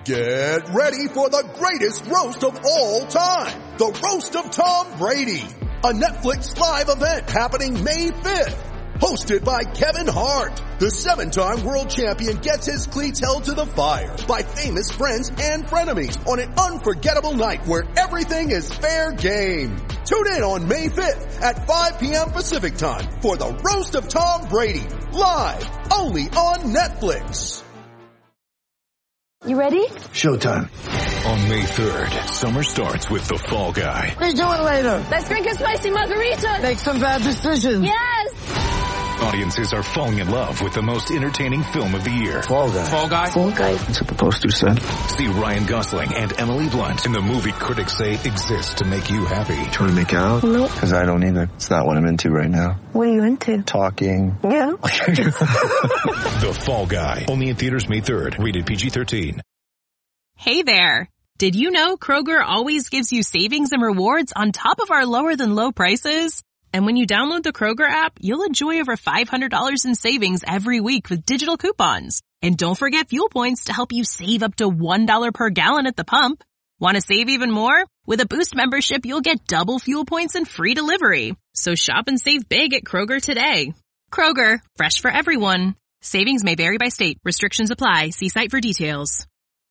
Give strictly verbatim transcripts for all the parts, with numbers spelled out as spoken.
Get ready for the greatest roast of all time. The Roast of Tom Brady. A Netflix live event happening May fifth. Hosted by Kevin Hart. The seven-time world champion gets his cleats held to the fire by famous friends and frenemies on an unforgettable night where everything is fair game. Tune in on May fifth at five p.m. Pacific time for the Roast of Tom Brady. Live only on Netflix. You ready? Showtime. On May third, summer starts with The Fall Guy. What are you doing later? Let's drink a spicy margarita. Make some bad decisions. Yes. Audiences are falling in love with the most entertaining film of the year. Fall Guy. Fall Guy. Fall Guy. That's what the poster said. See Ryan Gosling and Emily Blunt in the movie critics say exists to make you happy. Trying to make it out? Nope. Because I don't either. It's not what I'm into right now. What are you into? Talking. Yeah. The Fall Guy. Only in theaters May third. Rated P G thirteen. Hey there. Did you know Kroger always gives you savings and rewards on top of our lower than low prices? And when you download the Kroger app, you'll enjoy over five hundred dollars in savings every week with digital coupons. And don't forget fuel points to help you save up to one dollar per gallon at the pump. Want to save even more? With a Boost membership, you'll get double fuel points and free delivery. So shop and save big at Kroger today. Kroger, fresh for everyone. Savings may vary by state. Restrictions apply. See site for details.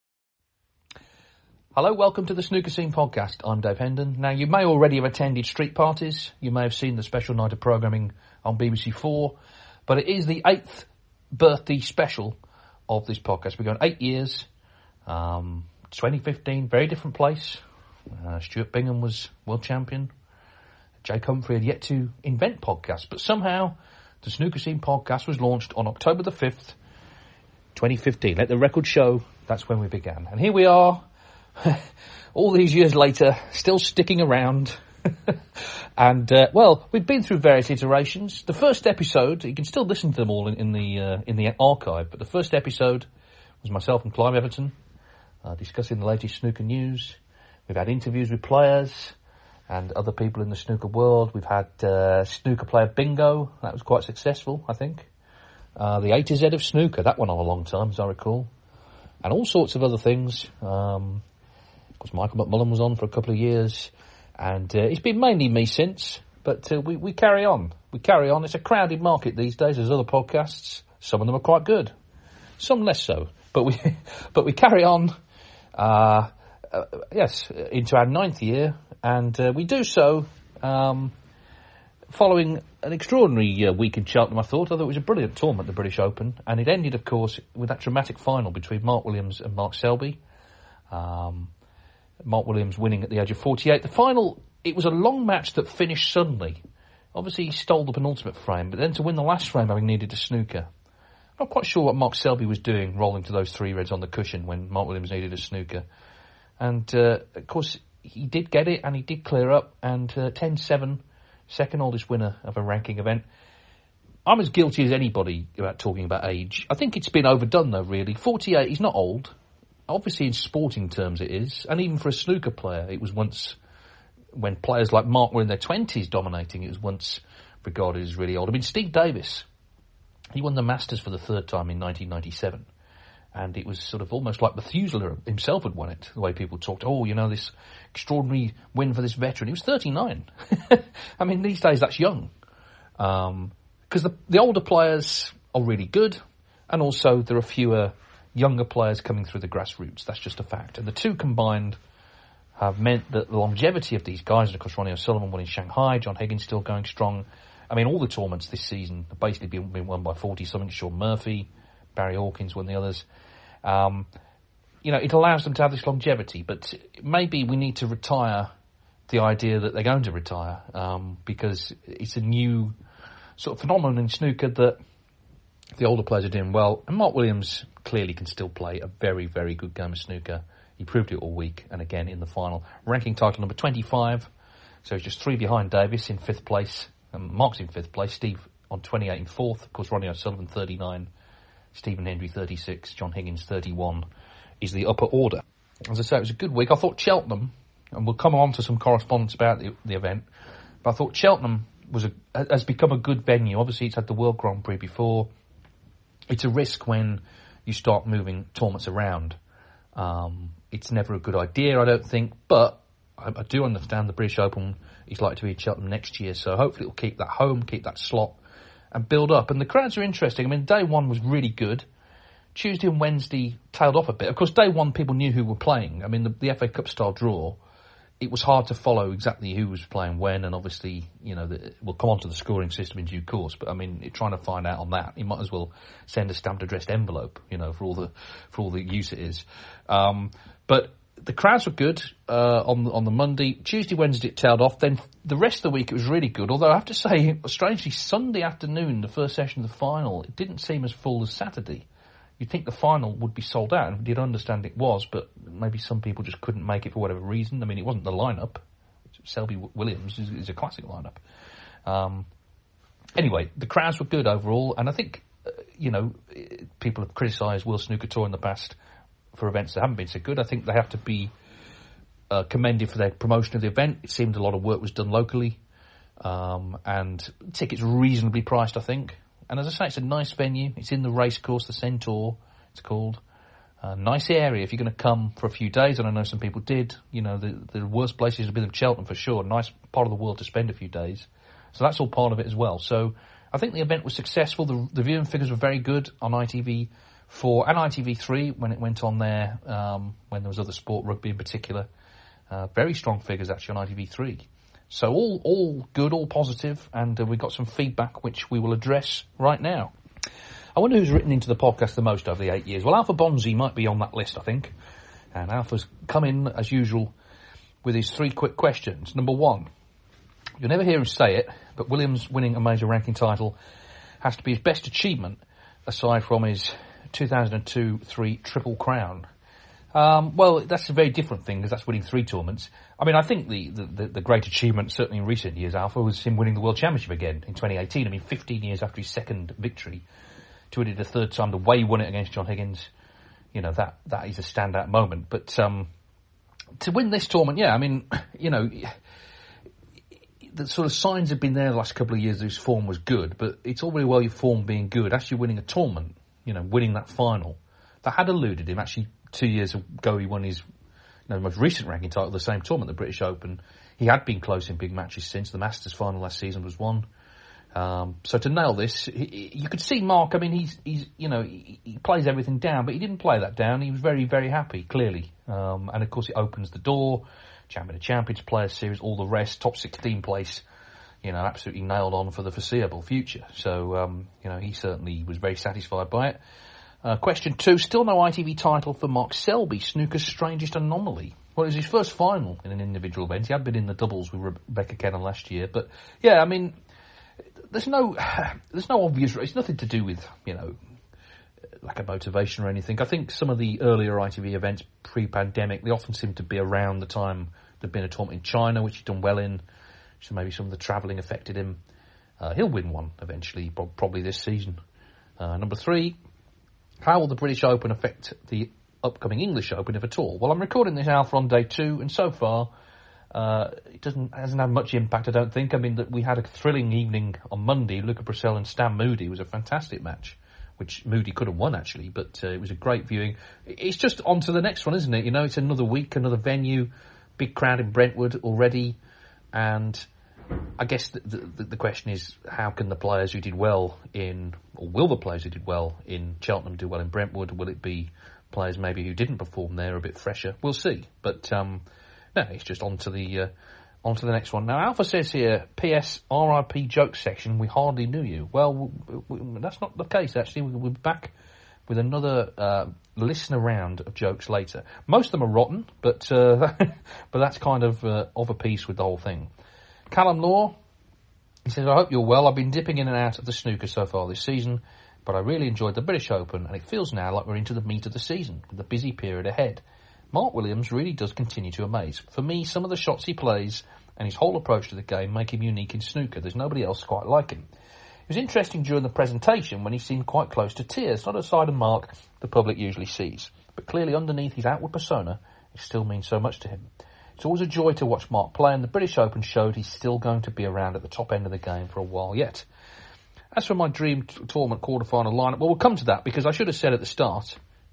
Hello, welcome to the Snooker Scene Podcast. I'm Dave Hendon. Now, you may already have attended street parties. You may have seen the special night of programming on B B C Four. But it is the eighth birthday special of this podcast. We're going eight years. Um, twenty fifteen, very different place. Uh, Stuart Bingham was world champion. Jake Humphrey had yet to invent podcasts. But somehow, the Snooker Scene Podcast was launched on October the fifth, twenty fifteen. Let the record show that's when we began. And here we are. All these years later, still sticking around. and, uh, well, we've been through various iterations. The first episode, you can still listen to them all in, in the uh, in the archive, but the first episode was myself and Clive Everton uh, discussing the latest snooker news. We've had interviews with players and other people in the snooker world. We've had uh, snooker player bingo. That was quite successful, I think. Uh, the A to Z of snooker, that went on a long time, as I recall. And all sorts of other things. Um... Of course, Michael McMullen was on for a couple of years, and uh, it's been mainly me since, but uh, we, we carry on. We carry on. It's a crowded market these days. There's other podcasts. Some of them are quite good, some less so, but we but we carry on, uh, uh, yes, into our ninth year, and uh, we do so um, following an extraordinary uh, week in Cheltenham, I thought. I thought it was a brilliant tournament, the British Open, and it ended, of course, with that dramatic final between Mark Williams and Mark Selby. Um... Mark Williams winning at the age of forty-eight. The final, it was a long match that finished suddenly. Obviously, he stole the penultimate frame, but then to win the last frame, having needed a snooker. I'm not quite sure what Mark Selby was doing, rolling to those three reds on the cushion when Mark Williams needed a snooker. And, uh, of course, he did get it, and he did clear up, and uh, ten seven, second oldest winner of a ranking event. I'm as guilty as anybody about talking about age. I think it's been overdone, though, really. forty-eight, he's not old. Obviously, in sporting terms, it is. And even for a snooker player, it was once, when players like Mark were in their twenties dominating, it was once regarded as really old. I mean, Steve Davis, he won the Masters for the third time in nineteen ninety-seven. And it was sort of almost like Methuselah himself had won it, the way people talked, oh, you know, this extraordinary win for this veteran. He was thirty-nine. I mean, these days, that's young. Um, because the, the older players are really good, and also there are fewer younger players coming through the grassroots. That's just a fact. And the two combined have meant that the longevity of these guys, and of course Ronnie O'Sullivan won in Shanghai, John Higgins still going strong. I mean, all the tournaments this season have basically been, been won by forty-something. Sean Murphy, Barry Hawkins won the others. Um, you know, it allows them to have this longevity, but maybe we need to retire the idea that they're going to retire, um, because it's a new sort of phenomenon in snooker that the older players are doing well. And Mark Williams clearly can still play a very, very good game of snooker. He proved it all week, and again in the final. Ranking title number twenty-five, so he's just three behind Davis in fifth place. And Mark's in fifth place, Steve on twenty-eight in fourth. Of course, Ronnie O'Sullivan thirty-nine, Stephen Hendry thirty-six, John Higgins thirty-one is the upper order. As I say, it was a good week. I thought Cheltenham, and we'll come on to some correspondence about the, the event, but I thought Cheltenham was a, has become a good venue. Obviously, it's had the World Grand Prix before. It's a risk when you start moving tournaments around. Um, it's never a good idea, I don't think, but I, I do understand the British Open is likely to be at Cheltenham next year, so hopefully it'll keep that home, keep that slot, and build up. And the crowds are interesting. I mean, day one was really good. Tuesday and Wednesday tailed off a bit. Of course, day one, people knew who were playing. I mean, the, the F A Cup-style draw, it was hard to follow exactly who was playing when, and obviously, you know, the, we'll come on to the scoring system in due course, but I mean, trying to find out on that, you might as well send a stamped addressed envelope, you know, for all the for all the use it is. Um, but the crowds were good uh, on, on the Monday. Tuesday, Wednesday, it tailed off. Then the rest of the week, it was really good, although I have to say, strangely, Sunday afternoon, the first session of the final, it didn't seem as full as Saturday. You'd think the final would be sold out, and you'd understand it was, but maybe some people just couldn't make it for whatever reason. I mean, it wasn't the lineup. Selby Williams is, is a classic lineup. Um, anyway, the crowds were good overall, and I think, uh, you know, people have criticised World Snooker Tour in the past for events that haven't been so good. I think they have to be uh, commended for their promotion of the event. It seemed a lot of work was done locally, um, and tickets were reasonably priced, I think. And as I say, it's a nice venue. It's in the racecourse, the Centaur, it's called. Uh, nice area if you're going to come for a few days, and I know some people did. You know, the, the worst places have been Cheltenham for sure. Nice part of the world to spend a few days. So that's all part of it as well. So I think the event was successful. The, the viewing figures were very good on I T V four and I T V three when it went on there, um, when there was other sport, rugby in particular. Uh, very strong figures actually on I T V three. So all all good, all positive, and uh, we got some feedback which we will address right now. I wonder who's written into the podcast the most over the eight years. Well, Alpha Bonzi might be on that list, I think. And Alpha's come in, as usual, with his three quick questions. Number one, you'll never hear him say it, but Williams winning a major ranking title has to be his best achievement, aside from his two thousand two three Triple Crown. Um, well, that's a very different thing, because that's winning three tournaments. I mean, I think the, the, the great achievement, certainly in recent years, Alpha, was him winning the World Championship again in twenty eighteen. I mean, fifteen years after his second victory, to win it a third time, the way he won it against John Higgins, you know, that that is a standout moment. But um, to win this tournament, yeah, I mean, you know, the sort of signs have been there the last couple of years that his form was good, but it's all very well your form being good. Actually winning a tournament, you know, winning that final, that had eluded him. Actually, two years ago, he won his you know, most recent ranking title, the same tournament, the British Open. He had been close in big matches since. The Masters final last season was won. Um, so to nail this, he, you could see Mark, I mean, he's, he's you know, he, he plays everything down, but he didn't play that down. He was very, very happy, clearly. Um, and of course it opens the door. Champion of Champions, Players Series, all the rest, top sixteen place, you know, absolutely nailed on for the foreseeable future. So, um, you know, he certainly was very satisfied by it. Uh, question two, still no I T V title for Mark Selby, snooker's strangest anomaly. Well, it was his first final in an individual event. He had been in the doubles with Rebecca Kennan last year. But, yeah, I mean, there's no there's no obvious... It's nothing to do with, you know, lack of motivation or anything. I think some of the earlier I T V events pre-pandemic, they often seem to be around the time there'd been a tournament in China, which he'd done well in. So maybe some of the travelling affected him. Uh, he'll win one eventually, probably this season. Uh, number three... How will the British Open affect the upcoming English Open, if at all? Well, I'm recording this Alpha on day two, and so far uh, it doesn't hasn't had much impact, I don't think. I mean, that we had a thrilling evening on Monday. Luca Brecel and Stan Moody was a fantastic match, which Moody could have won, actually, but uh, it was a great viewing. It's just on to the next one, isn't it? You know, it's another week, another venue, big crowd in Brentwood already, and I guess the, the, the question is, how can the players who did well in, or will the players who did well in Cheltenham do well in Brentwood? Will it be players maybe who didn't perform there a bit fresher? We'll see. But um, no, it's just on to the uh, on to the next one. Now, Alpha says here, P S R I P jokes section, we hardly knew you. Well, we, we, that's not the case, actually. We'll be back with another uh, listener round of jokes later. Most of them are rotten, but uh, but that's kind of uh, of a piece with the whole thing. Callum Law, he says, I hope you're well. I've been dipping in and out of the snooker so far this season, but I really enjoyed the British Open, and it feels now like we're into the meat of the season, with the busy period ahead. Mark Williams really does continue to amaze. For me, some of the shots he plays and his whole approach to the game make him unique in snooker. There's nobody else quite like him. It was interesting during the presentation when he seemed quite close to tears, not a side of Mark the public usually sees, but clearly underneath his outward persona, it still means so much to him. It's always a joy to watch Mark play, and the British Open showed he's still going to be around at the top end of the game for a while yet. As for my dream t- tournament quarter-final lineup, well, we'll come to that, because I should have said at the start,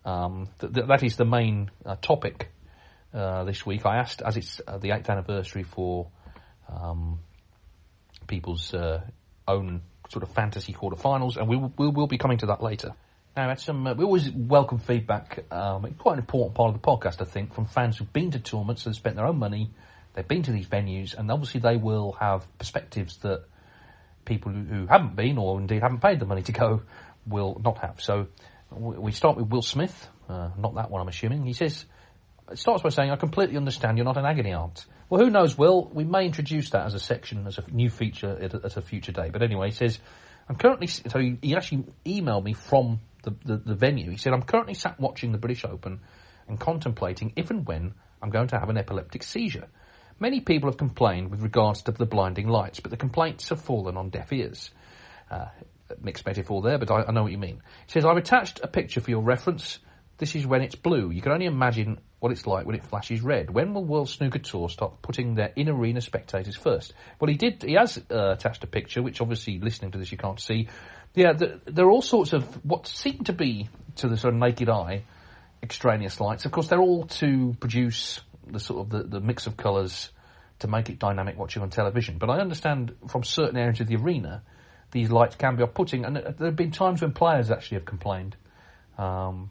Um, th- th- that is the main uh, topic uh, this week. I asked, as it's uh, the eighth anniversary for um, people's uh, own sort of fantasy quarterfinals, and we will we'll, we'll be coming to that later. Now, that's some, uh, we always welcome feedback, um, quite an important part of the podcast, I think, from fans who've been to tournaments and spent their own money, they've been to these venues, and obviously they will have perspectives that people who, who haven't been, or indeed haven't paid the money to go, will not have. So we start with Will Smith, uh, not that one I'm assuming. He says, it starts by saying, I completely understand you're not an agony aunt. Well, who knows, Will? We may introduce that as a section, as a new feature at a, at a future day. But anyway, he says, I'm currently, so he, he actually emailed me from the, the, the venue. He said, I'm currently sat watching the British Open and contemplating if and when I'm going to have an epileptic seizure. Many people have complained with regards to the blinding lights, but the complaints have fallen on deaf ears. Uh, mixed metaphor there, but I, I know what you mean. He says, I've attached a picture for your reference. This is when it's blue. You can only imagine what it's like when it flashes red. When will World Snooker Tour start putting their in-arena spectators first? Well, he did. He has uh, attached a picture, which obviously, listening to this, you can't see. Yeah, the, there are all sorts of what seem to be, to the sort of naked eye, extraneous lights. Of course, they're all to produce the sort of the, the mix of colours to make it dynamic watching on television. But I understand from certain areas of the arena, these lights can be off-putting, and there have been times when players actually have complained. Um,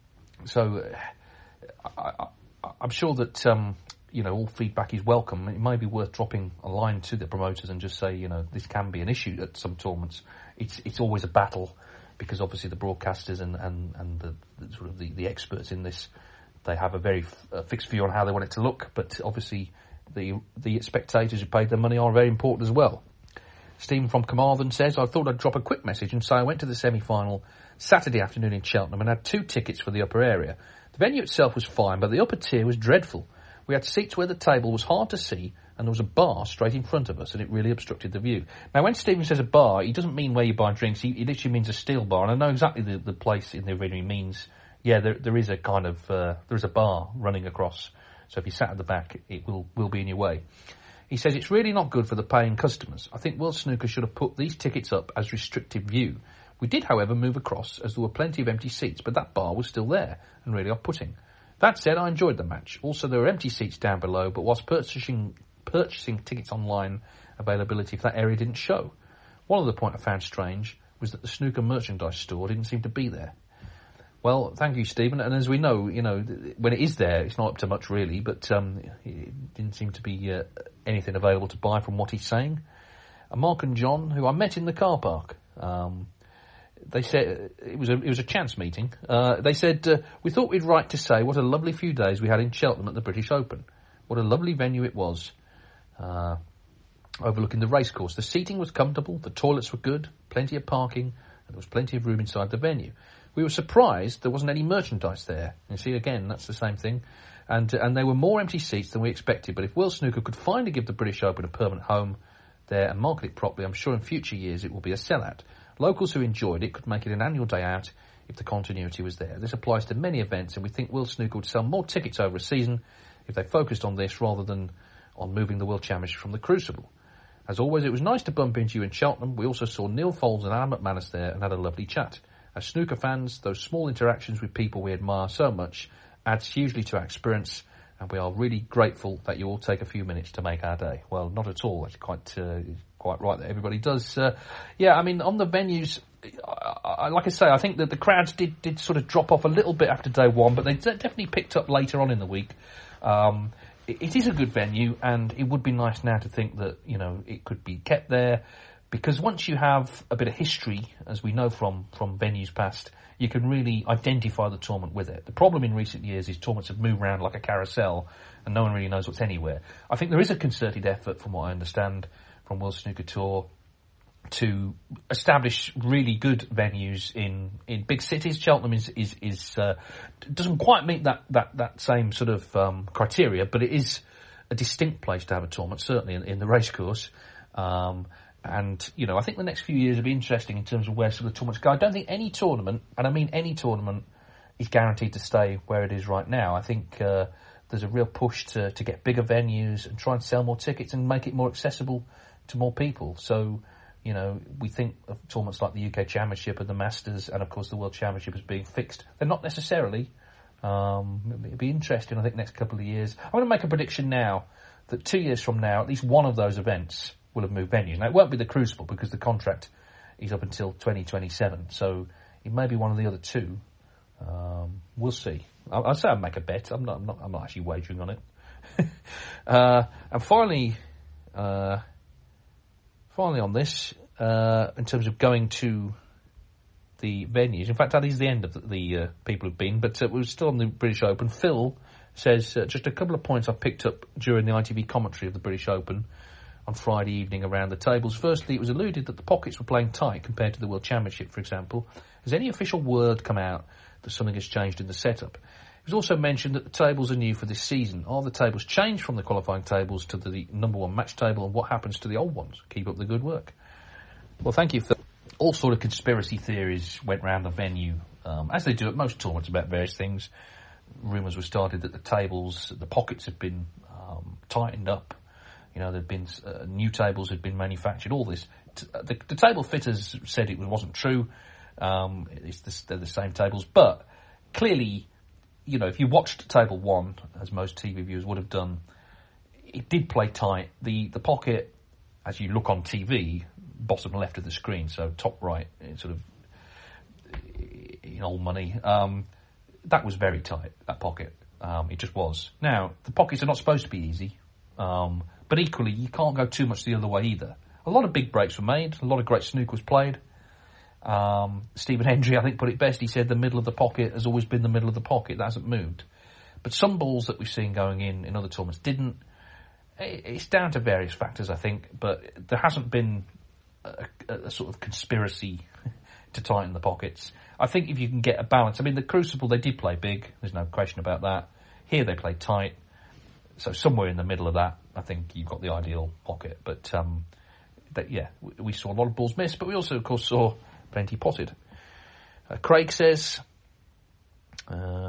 so I, I, I'm sure that um, you know, all feedback is welcome. It may be worth dropping a line to the promoters and just say, you know, this can be an issue at some tournaments. It's it's always a battle because obviously the broadcasters and and and the, the sort of the, the experts in this, they have a very f- a fixed view on how they want it to look. But obviously the the spectators who paid their money are very important as well. Stephen from Carmarthen says, I thought I'd drop a quick message and say I went to the semi-final Saturday afternoon in Cheltenham and had two tickets for the upper area. The venue itself was fine, but the upper tier was dreadful. We had seats where the table was hard to see and there was a bar straight in front of us and it really obstructed the view. Now, when Stephen says a bar, he doesn't mean where you buy drinks. He, he literally means a steel bar, and I know exactly the, the place in the arena he means. Yeah, there there is a kind of, uh, there is a bar running across. So if you sat at the back, it will, will be in your way. He says it's really not good for the paying customers. I think World Snooker should have put these tickets up as restricted view. We did, however, move across as there were plenty of empty seats, but that bar was still there and really off-putting. That said, I enjoyed the match. Also, there were empty seats down below, but whilst purchasing purchasing tickets online, availability for that area didn't show. One other point I found strange was that the snooker merchandise store didn't seem to be there. Well, thank you, Stephen. And as we know, you know, when it is there, it's not up to much really, but um, it didn't seem to be uh, anything available to buy from what he's saying. And Mark and John, who I met in the car park, um, they said it was a it was a chance meeting. Uh, they said uh, we thought we'd write to say what a lovely few days we had in Cheltenham at the British Open. What a lovely venue it was, uh, overlooking the racecourse. The seating was comfortable, the toilets were good, plenty of parking, and there was plenty of room inside the venue. We were surprised there wasn't any merchandise there. You see, again, that's the same thing. And and there were more empty seats than we expected. But if World Snooker could finally give the British Open a permanent home there and market it properly, I'm sure in future years it will be a sellout. Locals who enjoyed it could make it an annual day out if the continuity was there. This applies to many events, and we think World Snooker would sell more tickets over a season if they focused on this rather than on moving the World Championship from the Crucible. As always, it was nice to bump into you in Cheltenham. We also saw Neil Foulds and Alan McManus there and had a lovely chat. As snooker fans, those small interactions with people we admire so much adds hugely to our experience, and we are really grateful that you all take a few minutes to make our day. Well, not at all. That's quite uh, quite right that everybody does. Uh, yeah, I mean, on the venues, I, I, like I say, I think that the crowds did, did sort of drop off a little bit after day one, but they definitely picked up later on in the week. Um, it, it is a good venue, and it would be nice now to think that, you know, it could be kept there. Because once you have a bit of history, as we know from, from venues past, you can really identify the tournament with it. The problem in recent years is tournaments have moved around like a carousel and no one really knows what's anywhere. I think there is a concerted effort, from what I understand, from World Snooker Tour to establish really good venues in, in big cities. Cheltenham is, is, is uh, doesn't quite meet that, that, that same sort of um, criteria, but it is a distinct place to have a tournament, certainly in, in the racecourse. Um, And, you know, I think the next few years will be interesting in terms of where sort of tournaments go. I don't think any tournament, and I mean any tournament, is guaranteed to stay where it is right now. I think uh, there's a real push to, to get bigger venues and try and sell more tickets and make it more accessible to more people. So You know, we think of tournaments like the U K Championship and the Masters and, of course, the World Championship as being fixed. They're not necessarily. Um, it'll be interesting, I think, next couple of years. I'm going to make a prediction now that two years from now, at least one of those events will have moved venues. Now, it won't be the Crucible because the contract is up until twenty twenty-seven, so it may be one of the other two. Um, we'll see. I'll, I'll say I'll make a bet. I'm not, I'm not, I'm not actually wagering on it. uh, and finally, uh, finally on this, uh, in terms of going to the venues. In fact, that is the end of the, the uh, people who've been, but uh, we're still on the British Open. Phil says uh, just a couple of points I picked up during the I T V commentary of the British Open on Friday evening around the tables. Firstly, it was alluded that the pockets were playing tight compared to the World Championship, for example. Has any official word come out that something has changed in the setup? It was also mentioned that the tables are new for this season. Are the tables changed from the qualifying tables to the number one match table, and what happens to the old ones? Keep up the good work. Well, thank you, Phil. All sort of conspiracy theories went round the venue, um, as they do at most tournaments about various things. Rumours were started that the tables, the pockets had been um, tightened up. You know, there'd been uh, new tables had been manufactured. All this, T- the, the table fitters said it wasn't true. Um, it's the, they're the same tables, but clearly, you know, if you watched table one, as most T V viewers would have done, it did play tight. The the pocket, as you look on T V, bottom left of the screen, so top right, sort of in old money. Um, that was very tight. That pocket, um, it just was. Now the pockets are not supposed to be easy. Um, But equally, you can't go too much the other way either. A lot of big breaks were made. A lot of great snooker was played. Um, Stephen Hendry, I think, put it best. He said the middle of the pocket has always been the middle of the pocket. That hasn't moved. But some balls that we've seen going in in other tournaments didn't. It's down to various factors, I think. But there hasn't been a, a, a sort of conspiracy to tighten the pockets. I think if you can get a balance. I mean, the Crucible, they did play big. There's no question about that. Here they played tight. So somewhere in the middle of that, I think you've got the ideal pocket. But, um, that, yeah, we saw a lot of balls missed, but we also, of course, saw plenty potted. Uh, Craig says, uh,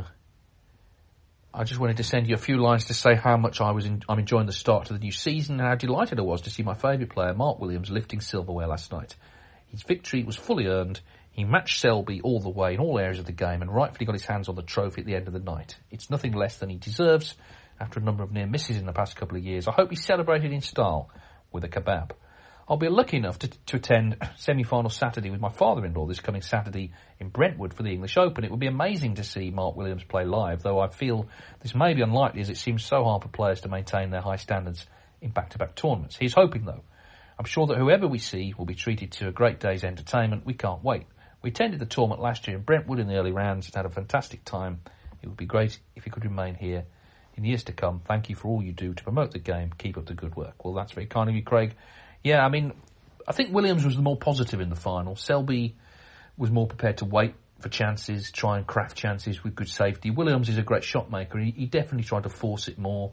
I just wanted to send you a few lines to say how much I was in, I'm enjoying the start to the new season and how delighted I was to see my favourite player, Mark Williams, lifting silverware last night. His victory was fully earned. He matched Selby all the way in all areas of the game and rightfully got his hands on the trophy at the end of the night. It's nothing less than he deserves. After a number of near misses in the past couple of years, I hope he celebrated in style with a kebab. I'll be lucky enough to, to attend semi-final Saturday with my father-in-law this coming Saturday in Brentwood for the English Open. It would be amazing to see Mark Williams play live, though I feel this may be unlikely as it seems so hard for players to maintain their high standards in back-to-back tournaments. He's hoping, though. I'm sure that whoever we see will be treated to a great day's entertainment. We can't wait. We attended the tournament last year in Brentwood in the early rounds and had a fantastic time. It would be great if he could remain here in years to come. Thank you for all you do to promote the game. Keep up the good work. Well, that's very kind of you, Craig. Yeah, I mean, I think Williams was the more positive in the final. Selby was more prepared to wait for chances, try and craft chances with good safety. Williams is a great shot maker. He, he definitely tried to force it more.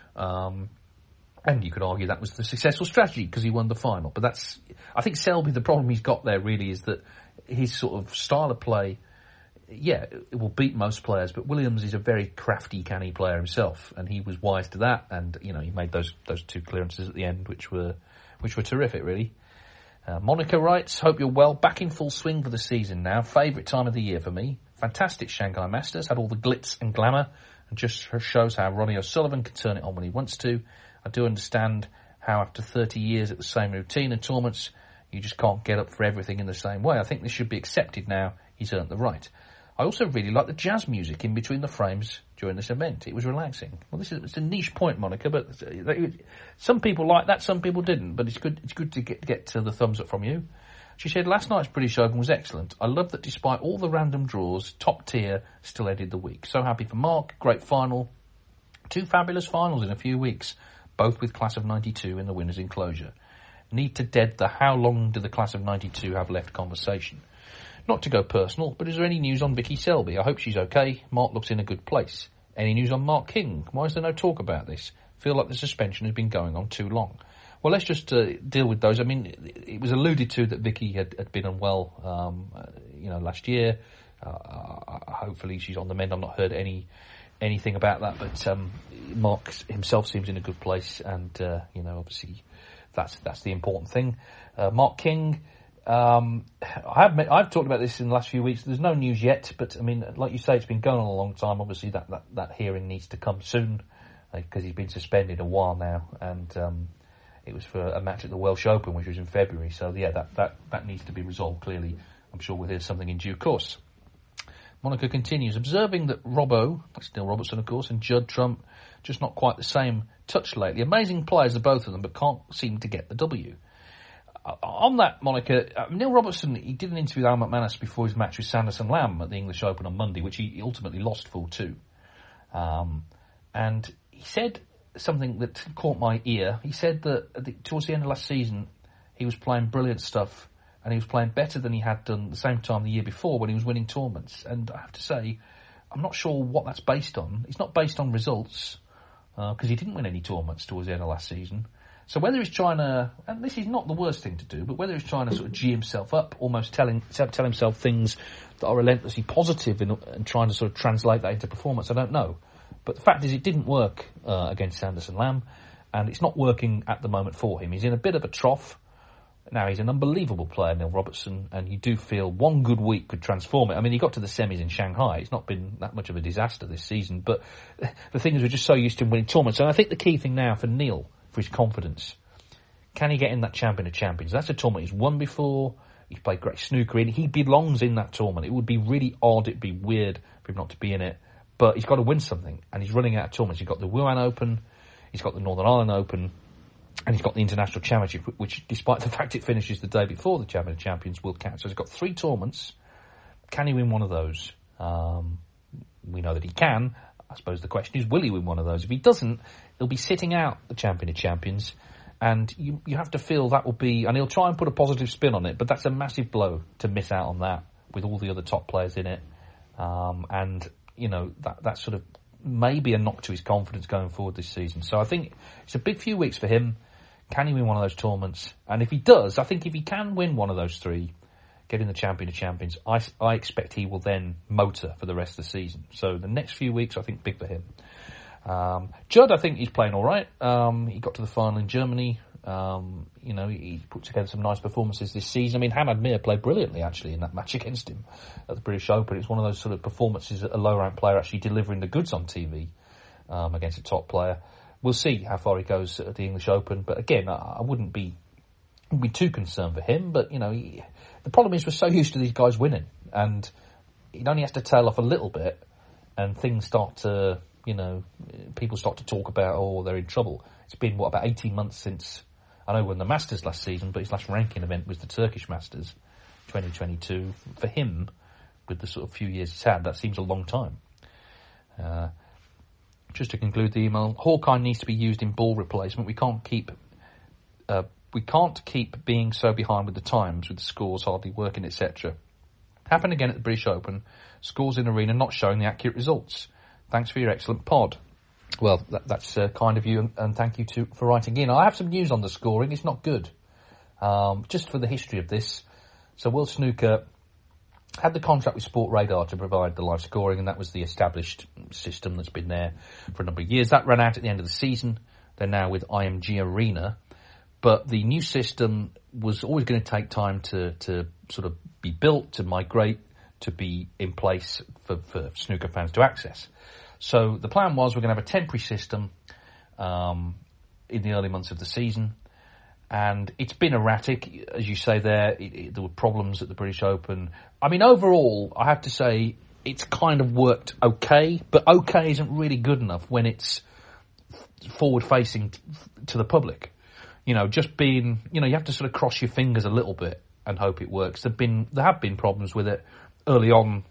Um, and you could argue that was the successful strategy because he won the final. But that's, I think Selby, the problem he's got there really is that his sort of style of play, yeah, it will beat most players, but Williams is a very crafty, canny player himself, and he was wise to that. And you know, he made those those two clearances at the end, which were which were terrific, really. Uh, Monica writes, "Hope you're well. Back in full swing for the season now. Favourite time of the year for me. Fantastic Shanghai Masters. Had all the glitz and glamour, and just shows how Ronnie O'Sullivan can turn it on when he wants to. I do understand how after thirty years at the same routine and tournaments, you just can't get up for everything in the same way. I think this should be accepted now. He's earned the right. I also really like the jazz music in between the frames during this event. It was relaxing." Well, this is it's a niche point, Monica, but some people like that, some people didn't. But it's good it's good to get, get to the thumbs up from you. She said, "Last night's British Open was excellent. I love that despite all the random draws, top tier still ended the week. So happy for Mark. Great final. Two fabulous finals in a few weeks, both with class of ninety-two in the winner's enclosure. Need to dead the how long do the class of ninety-two have left conversation. Not to go personal, but is there any news on Vicky Selby? I hope she's okay. Mark looks in a good place. Any news on Mark King? Why is there no talk about this? Feel like the suspension has been going on too long." Well, let's just uh, deal with those. I mean, it was alluded to that Vicky had, had been unwell, um, uh, you know, last year. Uh, uh, hopefully she's on the mend. I've not heard any anything about that, but um, Mark himself seems in a good place, and uh, you know, obviously That's that's the important thing. Uh, Mark King, um, I have I've talked about this in the last few weeks. There's no news yet, but I mean, like you say, it's been going on a long time. Obviously, that that, that hearing needs to come soon because uh, he's been suspended a while now, and um, it was for a match at the Welsh Open, which was in February. So yeah, that that that needs to be resolved clearly. I'm sure we'll hear something in due course. Monica continues, observing that Robbo, still Robertson of course, and Judd Trump, just not quite the same touch lately. Amazing players are both of them, but can't seem to get the W. Uh, on that, Monica, uh, Neil Robertson, he did an interview with Al McManus before his match with Sanderson Lamb at the English Open on Monday, which he ultimately lost four two. Um, and he said something that caught my ear. He said that at the, towards the end of last season, he was playing brilliant stuff, and he was playing better than he had done the same time the year before when he was winning tournaments. And I have to say, I'm not sure what that's based on. It's not based on results, because uh, he didn't win any tournaments towards the end of last season. So whether he's trying to, and this is not the worst thing to do, but whether he's trying to sort of G himself up, almost telling tell himself things that are relentlessly positive in, and trying to sort of translate that into performance, I don't know. But the fact is it didn't work uh, against Sanderson Lamb, and it's not working at the moment for him. He's in a bit of a trough. Now, he's an unbelievable player, Neil Robertson, and you do feel one good week could transform it. I mean, he got to the semis in Shanghai. It's not been that much of a disaster this season, but the thing is we're just so used to him winning tournaments. And I think the key thing now for Neil, for his confidence, can he get in that Champion of Champions? That's a tournament he's won before. He's played great snooker in. He belongs in that tournament. It would be really odd, it'd be weird for him not to be in it. But he's got to win something, and he's running out of tournaments. He's got the Wuhan Open, he's got the Northern Ireland Open, and he's got the International Championship, which, despite the fact it finishes the day before the Champion of Champions, will count. So he's got three tournaments. Can he win one of those? Um, we know that he can. I suppose the question is, will he win one of those? If he doesn't, he'll be sitting out the Champion of Champions, and you you have to feel that will be, and he'll try and put a positive spin on it, but that's a massive blow to miss out on that with all the other top players in it. Um, and, you know, that, that sort of maybe a knock to his confidence going forward this season. So I think it's a big few weeks for him. Can he win one of those tournaments? And if he does, I think if he can win one of those three, getting the Champion of Champions, I, I expect he will then motor for the rest of the season. So the next few weeks, I think, big for him. Um, Judd, I think he's playing all right. Um, he got to the final in Germany. Um, you know, he, he put together some nice performances this season. I mean, Hamad Mir played brilliantly, actually, in that match against him at the British Open. It's one of those sort of performances that a low-ranked player actually delivering the goods on T V um, against a top player. We'll see how far he goes at the English Open. But again, I, I wouldn't be wouldn't be too concerned for him. But, you know, he, the problem is we're so used to these guys winning. And it only has to tail off a little bit and things start to, you know, people start to talk about, oh, they're in trouble. It's been, what, about eighteen months since, I know he won the Masters last season, but his last ranking event was the Turkish Masters twenty twenty-two. For him, with the sort of few years he's had, that seems a long time. Uh, Just to conclude the email, Hawkeye needs to be used in ball replacement. We can't keep uh, we can't keep being so behind with the times, with the scores hardly working, et cetera. Happened again at the British Open. Scores in arena not showing the accurate results. Thanks for your excellent pod. Well, that, that's uh, kind of you, and, and thank you to, for writing in. I have some news on the scoring. It's not good. Um, just for the history of this. So World Snooker had the contract with Sport Radar to provide the live scoring, and that was the established system that's been there for a number of years. That ran out at the end of the season. They're now with I M G Arena. But the new system was always going to take time to, to sort of be built, to migrate, to be in place for, for snooker fans to access. So the plan was we're going to have a temporary system um, in the early months of the season. And it's been erratic, as you say there. It, it, there were problems at the British Open. I mean, overall, I have to say it's kind of worked okay, but okay isn't really good enough when it's forward-facing t- to the public. You know, just being, you know, you have to sort of cross your fingers a little bit and hope it works. There've been, there have been problems with it early on.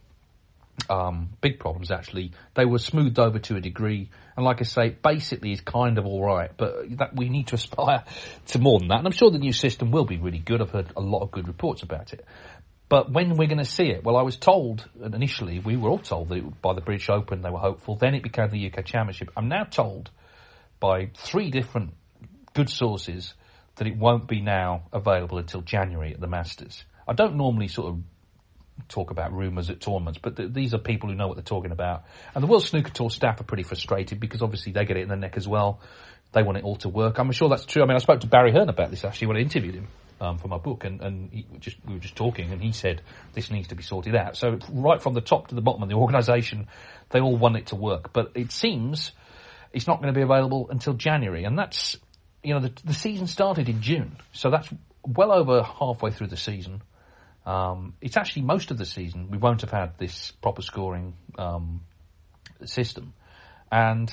Um, big problems, actually. They were smoothed over to a degree, and like I say, basically is kind of all right, but that we need to aspire to more than that, and I'm sure the new system will be really good. I've heard a lot of good reports about it. But when we're going to see it? Well, I was told, initially, we were all told that by the British Open they were hopeful, then it became the U K Championship. I'm now told by three different good sources that it won't be now available until January at the Masters. I don't normally sort of talk about rumours at tournaments, but th- these are people who know what they're talking about. And the World Snooker Tour staff are pretty frustrated because obviously they get it in the neck as well. they want it all to work. I'm sure that's true. I mean, I spoke to Barry Hearn about this actually when I interviewed him um, for my book, and, and he just we were just talking, and he said this needs to be sorted out. So right from the top to the bottom of the organisation, they all want it to work. But it seems it's not going to be available until January, and that's, you know, the, the season started in June, so that's well over halfway through the season. Um, it's actually most of the season we won't have had this proper scoring um, system, and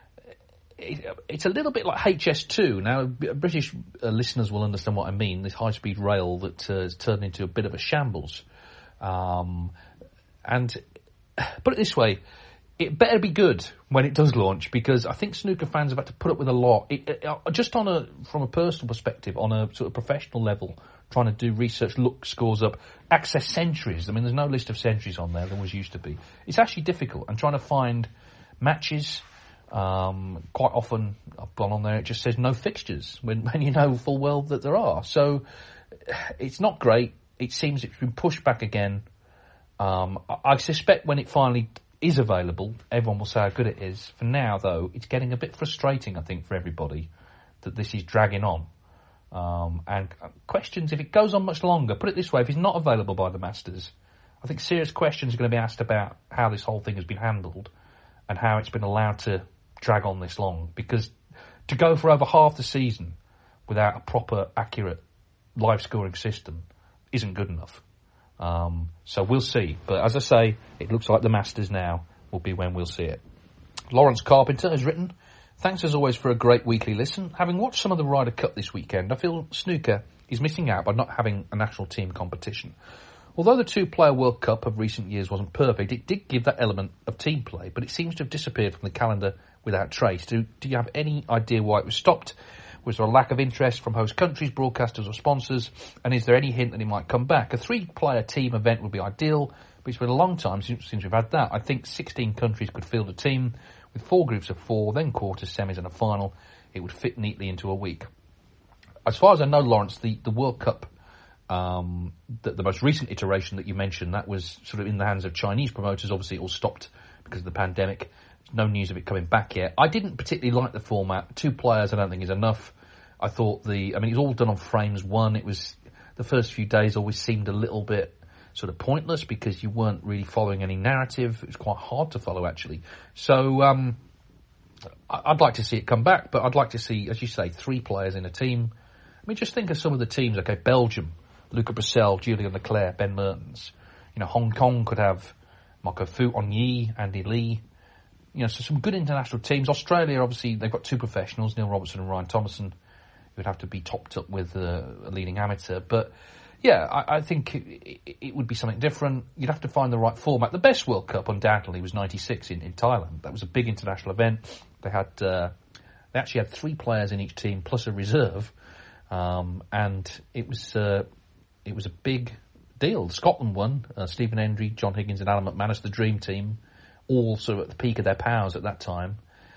it, it's a little bit like H S two. Now, British uh, listeners will understand what I mean. This high-speed rail that uh, has turned into a bit of a shambles. Um, and put it this way, it better be good when it does launch, because I think snooker fans have had to put up with a lot. It, it, uh, just on a from a personal perspective, on a sort of professional level, trying to do research, look scores up, access centuries. I mean, there's no list of centuries on there. There was used to be. It's actually difficult. And trying to find matches, um, quite often I've gone on there, it just says no fixtures when, when you know full well that there are. So it's not great. It seems it's been pushed back again. Um, I, I suspect when it finally is available, everyone will say how good it is. For now, though, it's getting a bit frustrating, I think, for everybody that this is dragging on. Um, and questions, if it goes on much longer, put it this way, if it's not available by the Masters, I think serious questions are going to be asked about how this whole thing has been handled and how it's been allowed to drag on this long. Because to go for over half the season without a proper, accurate live scoring system isn't good enough. Um, so we'll see. But as I say, it looks like the Masters now will be when we'll see it. Lawrence Carpenter has written, thanks as always for a great weekly listen. Having watched some of the Ryder Cup this weekend, I feel snooker is missing out by not having a national team competition. Although the two-player World Cup of recent years wasn't perfect, it did give that element of team play, but it seems to have disappeared from the calendar without trace. Do, do you have any idea why it was stopped? Was there a lack of interest from host countries, broadcasters or sponsors? And is there any hint that it might come back? A three-player team event would be ideal, but it's been a long time since, since we've had that. I think sixteen countries could field a team with four groups of four, then quarters, semis and a final. It would fit neatly into a week. As far as I know, Lawrence, the, the World Cup, um, the, the most recent iteration that you mentioned, that was sort of in the hands of Chinese promoters. Obviously, it all stopped because of the pandemic. No news of it coming back yet. I didn't particularly like the format. Two players I don't think is enough. I thought the, I mean, it was all done on frames one. It was, the first few days always seemed a little bit sort of pointless because you weren't really following any narrative. It was quite hard to follow, actually. So um, I'd like to see it come back, but I'd like to see, as you say, three players in a team. I mean, just think of some of the teams. Okay, Belgium, Luca Brissell, Julian Leclerc, Ben Mertens. You know, Hong Kong could have Marco Fu, Onyi, Andy Lee. You know, so some good international teams. Australia, obviously, they've got two professionals, Neil Robertson and Ryan Thomason, who would have to be topped up with uh, a leading amateur. But, yeah, I, I think it, it, it would be something different. You'd have to find the right format. The best World Cup, undoubtedly, was ninety-six in, in Thailand. That was a big international event. They had uh, they actually had three players in each team, plus a reserve. Um, and it was uh, it was a big deal. Scotland won. Uh, Stephen Hendry, John Higgins and Alan McManus, the dream team, all sort of at the peak of their powers at that time.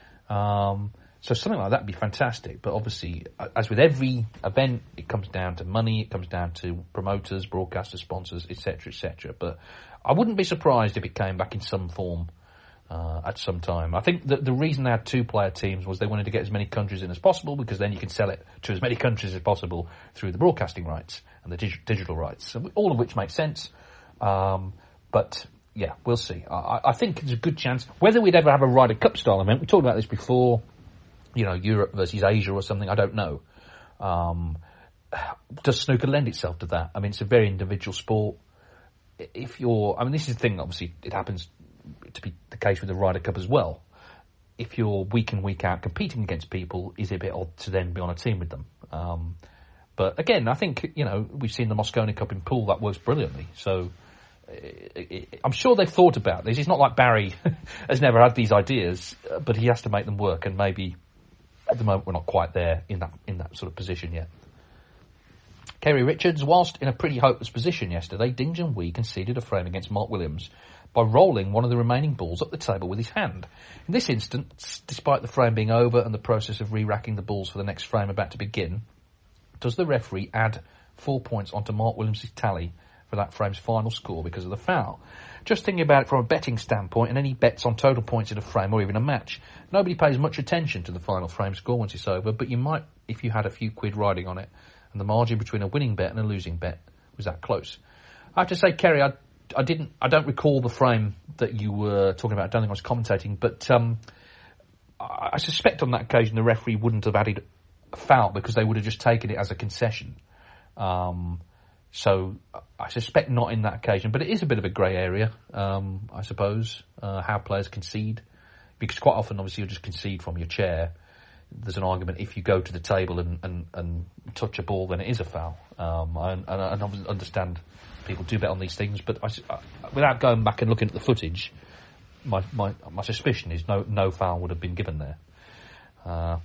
Um, so something like that would be fantastic. But obviously, as with every event, it comes down to money, it comes down to promoters, broadcasters, sponsors, et cetera, et cetera. But I wouldn't be surprised if it came back in some form uh, at some time. I think that the reason they had two-player teams was they wanted to get as many countries in as possible, because then you can sell it to as many countries as possible through the broadcasting rights and the dig- digital rights, all of which makes sense. Um, but... Yeah, we'll see. I, I think there's a good chance. Whether we'd ever have a Ryder Cup style event, we talked about this before, you know, Europe versus Asia or something, I don't know. Um, does snooker lend itself to that? I mean, it's a very individual sport. If you're, I mean, this is the thing, obviously, it happens to be the case with the Ryder Cup as well. If you're week in, week out competing against people, is it a bit odd to then be on a team with them? Um, but again, I think, you know, we've seen the Mosconi Cup in pool, that works brilliantly. So, I'm sure they've thought about this. It's not like Barry has never had these ideas, but he has to make them work, and maybe at the moment we're not quite there in that in that sort of position yet. Kerry Richards, whilst in a pretty hopeless position yesterday, Ding Junhui conceded a frame against Mark Williams by rolling one of the remaining balls up the table with his hand. In this instance, despite the frame being over and the process of re-racking the balls for the next frame about to begin, does the referee add four points onto Mark Williams' tally for for that frame's final score because of the foul. Just thinking about it from a betting standpoint, and any bets on total points in a frame or even a match, nobody pays much attention to the final frame score once it's over, but you might if you had a few quid riding on it, and the margin between a winning bet and a losing bet was that close. I have to say, Kerry, I, I didn't, I don't recall the frame that you were talking about. I don't think I was commentating, but um, I, I suspect on that occasion the referee wouldn't have added a foul because they would have just taken it as a concession. Um, so I suspect not in that occasion, but it is a bit of a grey area, um, I suppose, uh, how players concede, because quite often, obviously, you'll just concede from your chair. There's an argument if you go to the table and, and, and touch a ball, then it is a foul. Um, and, and I understand people do bet on these things, but I, I, without going back and looking at the footage, my my, my suspicion is no no foul would have been given there. Uh,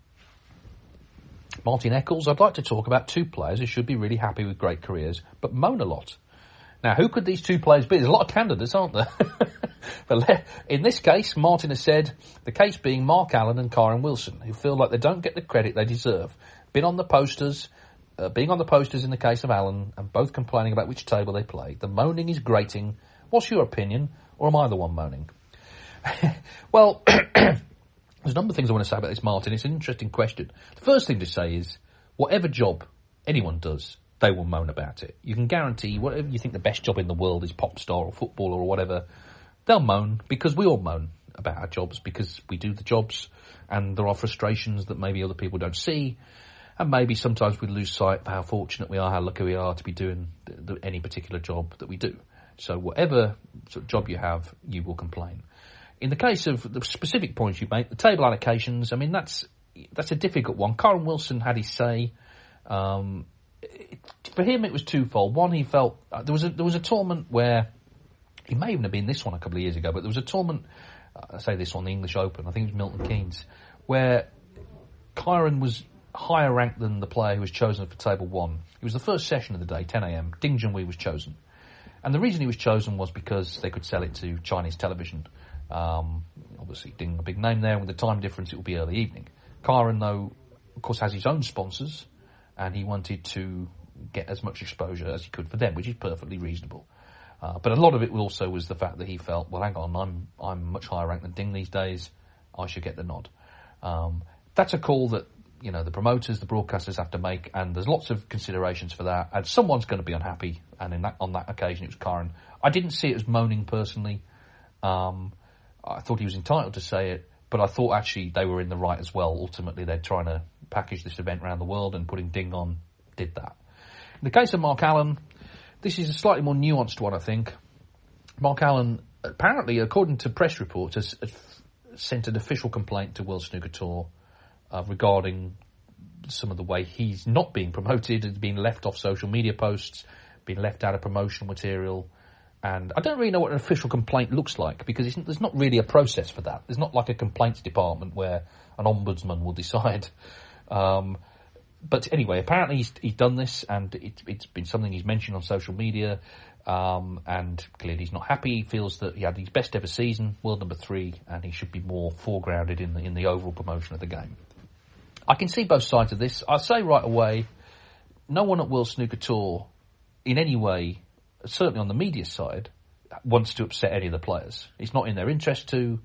Martin Eccles, I'd like to talk about two players who should be really happy with great careers, but moan a lot. Now, who could these two players be? There's a lot of candidates, aren't there? But in this case, Martin has said, the case being Mark Allen and Kyren Wilson, who feel like they don't get the credit they deserve. Been on the posters, uh, being on the posters in the case of Allen, and both complaining about which table they play. The moaning is grating. What's your opinion? Or am I the one moaning? Well, there's a number of things I want to say about this, Martin. It's an interesting question. The first thing to say is, whatever job anyone does, they will moan about it. You can guarantee, whatever you think the best job in the world is, pop star or footballer or whatever, they'll moan, because we all moan about our jobs, because we do the jobs, and there are frustrations that maybe other people don't see, and maybe sometimes we lose sight of how fortunate we are, how lucky we are to be doing the, the, any particular job that we do. So whatever sort of job you have, you will complain. In the case of the specific points you make, the table allocations, I mean, that's that's a difficult one. Kyren Wilson had his say. Um, it, for him, it was twofold. One, he felt uh, there was a there was a tournament where he may even have been this one a couple of years ago, but there was a tournament. Uh, I say this one, the English Open. I think it was Milton Keynes, where Kyren was higher ranked than the player who was chosen for table one. It was the first session of the day, ten a.m. Ding Junhui was chosen, and the reason he was chosen was because they could sell it to Chinese television. Um, obviously, Ding, a big name there, and with the time difference, it will be early evening. Kyren, though, of course, has his own sponsors, and he wanted to get as much exposure as he could for them, which is perfectly reasonable. Uh, but a lot of it also was the fact that he felt, well, hang on, I'm I'm much higher ranked than Ding these days. I should get the nod. Um, that's a call that, you know, the promoters, the broadcasters have to make, and there's lots of considerations for that. And someone's going to be unhappy, and in that on that occasion, it was Kyren. I didn't see it as moaning personally. Um, I thought he was entitled to say it, but I thought actually they were in the right as well. Ultimately, they're trying to package this event around the world, and putting Ding on did that. In the case of Mark Allen, this is a slightly more nuanced one, I think. Mark Allen, apparently, according to press reports, has, has sent an official complaint to World Snooker Tour uh, regarding some of the way he's not being promoted, has been left off social media posts, been left out of promotional material. And I don't really know what an official complaint looks like, because it's, there's not really a process for that. There's not like a complaints department where an ombudsman will decide. Um, but anyway, apparently he's, he's done this, and it, it's been something he's mentioned on social media. Um, and clearly he's not happy. He feels that he had his best ever season, world number three, and he should be more foregrounded in the, in the overall promotion of the game. I can see both sides of this. I'll say right away, no one at World Snooker Tour in any way, certainly on the media side, wants to upset any of the players. It's not in their interest to,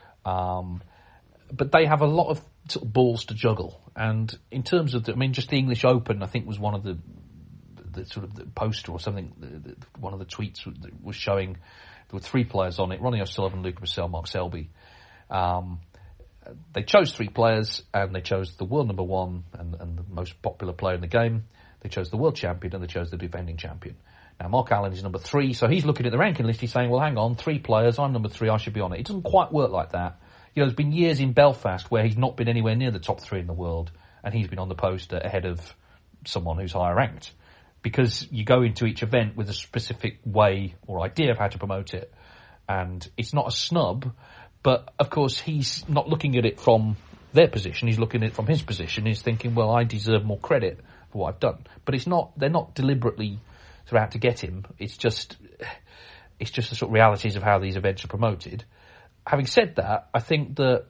um, but they have a lot of, sort of balls to juggle. And in terms of, the, I mean, just the English Open, I think was one of the, the, the sort of the poster or something. The, the, one of the tweets was showing there were three players on it: Ronnie O'Sullivan, Luca Brazil, Mark Selby. Um, they chose three players, and they chose the world number one and, and the most popular player in the game. They chose the world champion, and they chose the defending champion. Now, Mark Allen is number three, so he's looking at the ranking list. He's saying, well, hang on, three players, I'm number three, I should be on it. It doesn't quite work like that. You know, there's been years in Belfast where he's not been anywhere near the top three in the world, and he's been on the poster ahead of someone who's higher ranked. Because you go into each event with a specific way or idea of how to promote it, and it's not a snub, but, of course, he's not looking at it from their position. He's looking at it from his position. He's thinking, well, I deserve more credit for what I've done. But it's not, they're not deliberately out to get him. It's just it's just the sort of realities of how these events are promoted. Having said that, I think that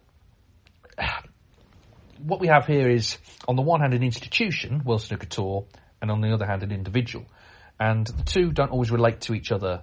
what we have here is, on the one hand, an institution, World Snooker Tour, and on the other hand, an individual. And the two don't always relate to each other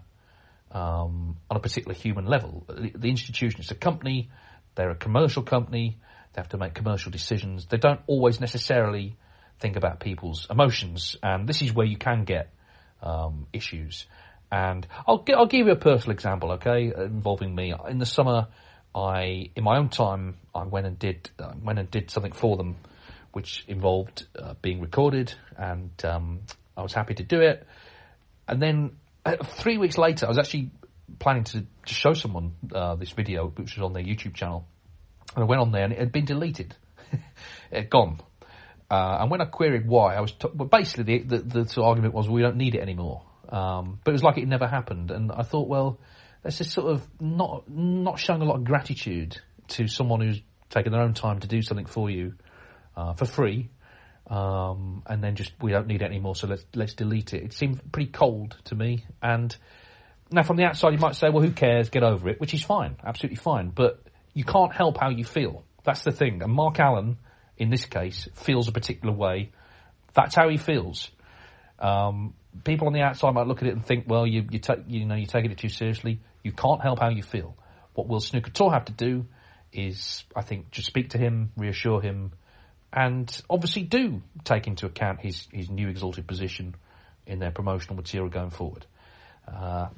um, on a particular human level. The, the institution is a company, they're a commercial company, they have to make commercial decisions. They don't always necessarily think about people's emotions, and this is where you can get um, issues. And I'll, g- I'll give you a personal example, okay, involving me. In the summer, I, in my own time, I went and did uh, went and did something for them, which involved uh, being recorded, and um, I was happy to do it. And then uh, three weeks later, I was actually planning to, to show someone uh, this video, which was on their YouTube channel. And I went on there, and it had been deleted. It had gone. Uh, and when I queried why, I was t- well, basically the, the, the argument was, well, we don't need it anymore. Um, but it was like it never happened. And I thought, well, that's just sort of not not showing a lot of gratitude to someone who's taken their own time to do something for you uh, for free. Um, and then just, we don't need it anymore, so let's let's delete it. It seemed pretty cold to me. And now from the outside you might say, well, who cares, get over it, which is fine, absolutely fine. But you can't help how you feel. That's the thing. And Mark Allen, in this case, feels a particular way. That's how he feels. Um, people on the outside might look at it and think, well, you you, ta- you know, you're taking it too seriously. You can't help how you feel. What World Snooker Tour have to do is, I think, just speak to him, reassure him, and obviously do take into account his, his new exalted position in their promotional material going forward. Uh,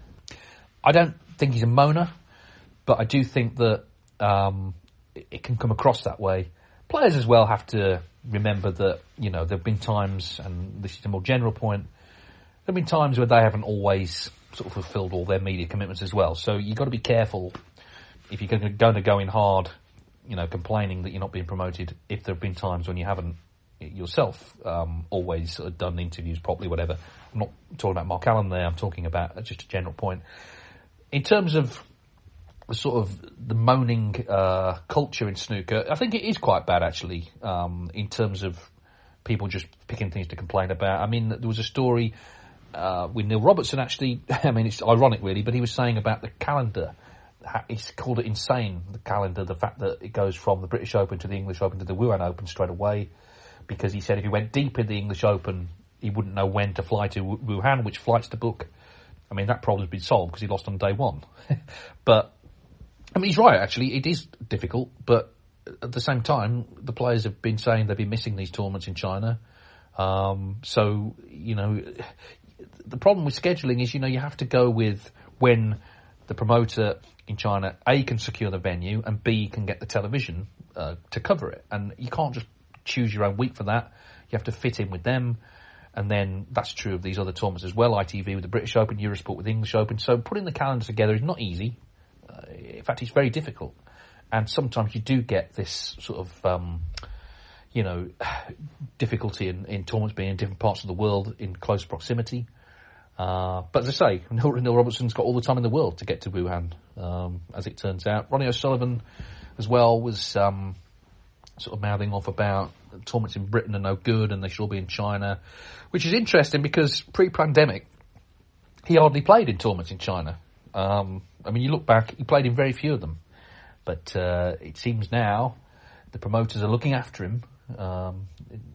I don't think he's a moaner, but I do think that um, it, it can come across that way. Players as well have to remember that, you know, there have been times, and this is a more general point, there have been times where they haven't always sort of fulfilled all their media commitments as well. So you've got to be careful if you're going to go in hard, you know, complaining that you're not being promoted, if there have been times when you haven't yourself um, always sort of done interviews properly, whatever. I'm not talking about Mark Allen there, I'm talking about just a general point. In terms of the sort of the moaning uh, culture in snooker, I think it is quite bad actually, um, in terms of people just picking things to complain about. I mean, there was a story uh, with Neil Robertson actually, I mean, it's ironic really, but he was saying about the calendar. He's called it insane, the calendar, the fact that it goes from the British Open to the English Open to the Wuhan Open straight away, because he said if he went deep in the English Open, he wouldn't know when to fly to Wuhan, which flights to book. I mean, that problem's been solved because he lost on day one. But, I mean, he's right, actually. It is difficult, but at the same time, the players have been saying they've been missing these tournaments in China. Um, so, you know, the problem with scheduling is, you know, you have to go with when the promoter in China, A, can secure the venue, and B, can get the television uh, to cover it. And you can't just choose your own week for that. You have to fit in with them. And then that's true of these other tournaments as well, I T V with the British Open, Eurosport with the English Open. So putting the calendar together is not easy. Uh, in fact, it's very difficult. And sometimes you do get this sort of, um, you know, difficulty in, in tournaments being in different parts of the world in close proximity. Uh, but as I say, Neil, Neil Robertson's got all the time in the world to get to Wuhan, um, as it turns out. Ronnie O'Sullivan, as well, was um, sort of mouthing off about tournaments in Britain are no good and they should all be in China, which is interesting because pre-pandemic, he hardly played in tournaments in China. Um, I mean, you look back, he played in very few of them. But uh, it seems now the promoters are looking after him, um,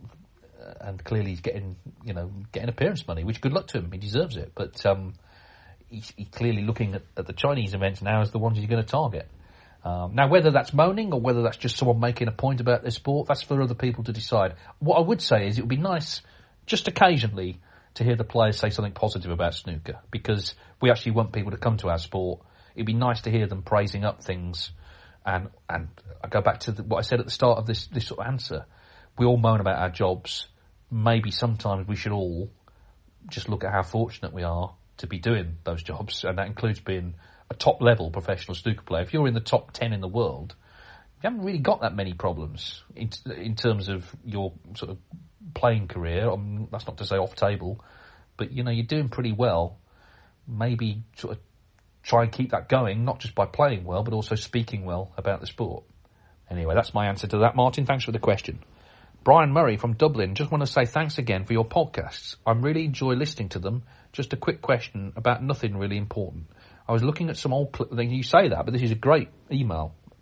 and clearly he's getting, you know, getting appearance money, which good luck to him, he deserves it. But um, he's, he's clearly looking at, at the Chinese events now as the ones he's going to target. Um, now, whether that's moaning or whether that's just someone making a point about their sport, that's for other people to decide. What I would say is it would be nice, just occasionally, to hear the players say something positive about snooker, because we actually want people to come to our sport. It'd be nice to hear them praising up things. And and I go back to the, what I said at the start of this, this sort of answer. We all moan about our jobs. Maybe sometimes we should all just look at how fortunate we are to be doing those jobs, and that includes being a top-level professional snooker player. If you're in the top ten in the world, you haven't really got that many problems in, in terms of your sort of playing career. Um, that's not to say off-table, but, you know, you're doing pretty well. Maybe sort of try and keep that going, not just by playing well, but also speaking well about the sport. Anyway, that's my answer to that, Martin. Thanks for the question. Brian Murray from Dublin, just want to say thanks again for your podcasts. I really enjoy listening to them. Just a quick question about nothing really important. I was looking at some old clips. You say that, but this is a great email, Brian.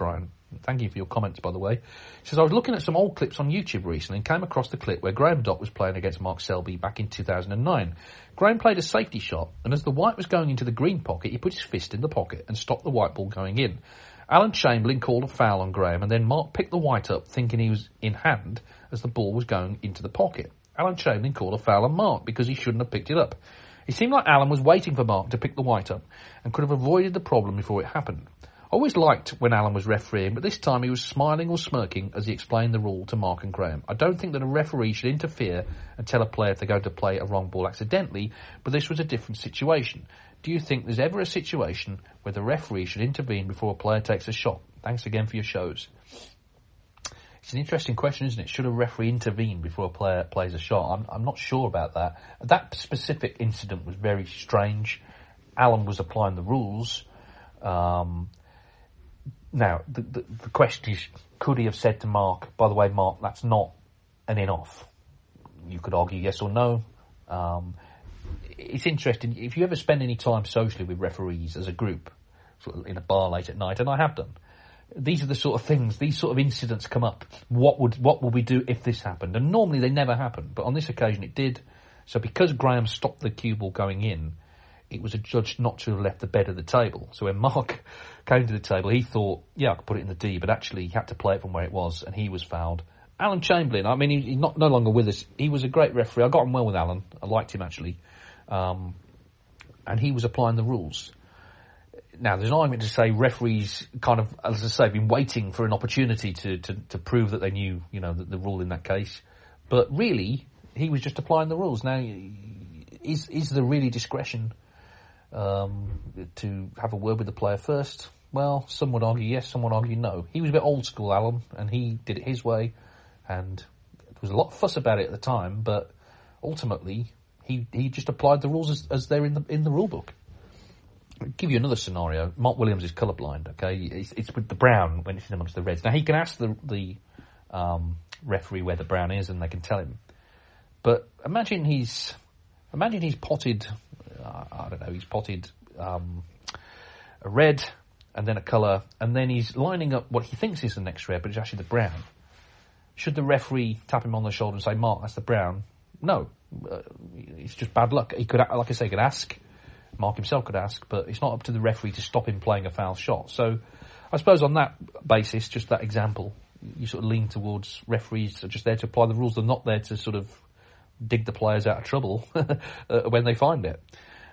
Thank you for your comments, by the way. He says, I was looking at some old clips on YouTube recently and came across the clip where Graham Dock was playing against Mark Selby back in two thousand nine. Graham played a safety shot, and as the white was going into the green pocket, he put his fist in the pocket and stopped the white ball going in. Alan Chamberlain called a foul on Graham, and then Mark picked the white up, thinking he was in hand as the ball was going into the pocket. Alan Chamberlain called a foul on Mark because he shouldn't have picked it up. It seemed like Alan was waiting for Mark to pick the white up and could have avoided the problem before it happened. I always liked when Alan was refereeing, but this time he was smiling or smirking as he explained the rule to Mark and Graham. I don't think that a referee should interfere and tell a player if they're going to play a wrong ball accidentally, but this was a different situation. Do you think there's ever a situation where the referee should intervene before a player takes a shot? Thanks again for your shows. It's an interesting question, isn't it? Should a referee intervene before a player plays a shot? I'm, I'm not sure about that. That specific incident was very strange. Alan was applying the rules. Um... Now, the, the, the question is, could he have said to Mark, by the way, Mark, that's not an in-off? You could argue yes or no. Um, it's interesting. If you ever spend any time socially with referees as a group, sort of in a bar late at night, and I have done, these are the sort of things, these sort of incidents come up. What would what would we do if this happened? And normally they never happen, but on this occasion it did. So because Graham stopped the cue ball going in, it was adjudged not to have left the bed of the table. So when Mark came to the table, he thought, yeah, I could put it in the D, but actually he had to play it from where it was, and he was fouled. Alan Chamberlain, I mean, he, he's not no longer with us. He was a great referee. I got on well with Alan. I liked him, actually. Um, and he was applying the rules. Now, there's an argument to say referees kind of, as I say, been waiting for an opportunity to, to, to prove that they knew, you know, the, the rule in that case. But really, he was just applying the rules. Now, is is there really discretion Um, to have a word with the player first? Well, some would argue yes, some would argue no. He was a bit old school, Alan, and he did it his way, and there was a lot of fuss about it at the time, but ultimately he he just applied the rules as, as they're in the in the rule book. I'll give you another scenario. Mark Williams is colourblind, okay? It's, it's with the brown when it's in amongst the reds. Now, he can ask the, the um, referee where the brown is, and they can tell him. But imagine he's imagine he's potted, uh, I don't know, he's potted um, a red and then a colour, and then he's lining up what he thinks is the next red, but it's actually the brown. Should the referee tap him on the shoulder and say, Mark, that's the brown? No. Uh, it's just bad luck. He could, like I say, he could ask. Mark himself could ask, but it's not up to the referee to stop him playing a foul shot. So I suppose on that basis, just that example, you sort of lean towards referees are just there to apply the rules. They're not there to sort of dig the players out of trouble uh, when they find it.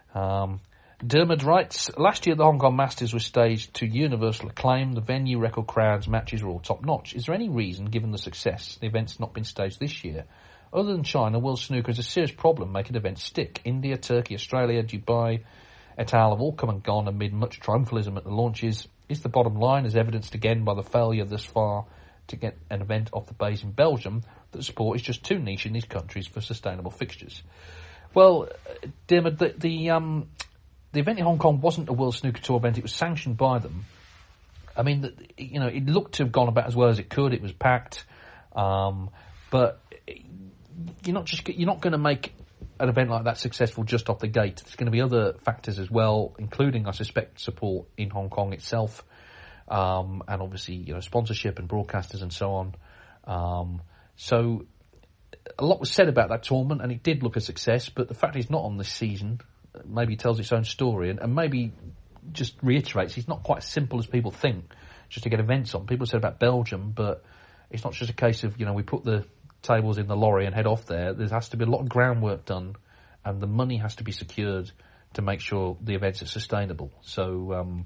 Um, Dermot writes, last year the Hong Kong Masters was staged to universal acclaim. The venue, record crowds, matches were all top-notch. Is there any reason, given the success, the event's not been staged this year? Other than China, World Snooker is a serious problem making events stick. India, Turkey, Australia, Dubai, et al. Have all come and gone amid much triumphalism at the launches. Is the bottom line, as evidenced again by the failure thus far to get an event off the base in Belgium, that sport is just too niche in these countries for sustainable fixtures? Well, Dermot, the, the, um, the event in Hong Kong wasn't a World Snooker Tour event. It was sanctioned by them. I mean, the, you know, it looked to have gone about as well as it could. It was packed. Um, but you're not just you're not going to make an event like that successful just off the gate. There's going to be other factors as well, including, I suspect, support in Hong Kong itself, um, and obviously, you know, sponsorship and broadcasters and so on. Um, so a lot was said about that tournament, and it did look a success. But the fact it's not on this season maybe tells its own story, and, and maybe just reiterates it's not quite as simple as people think just to get events on. People said about Belgium, but it's not just a case of, you know, we put the tables in the lorry and head off there. There has to be a lot of groundwork done, and the money has to be secured to make sure the events are sustainable. So, um,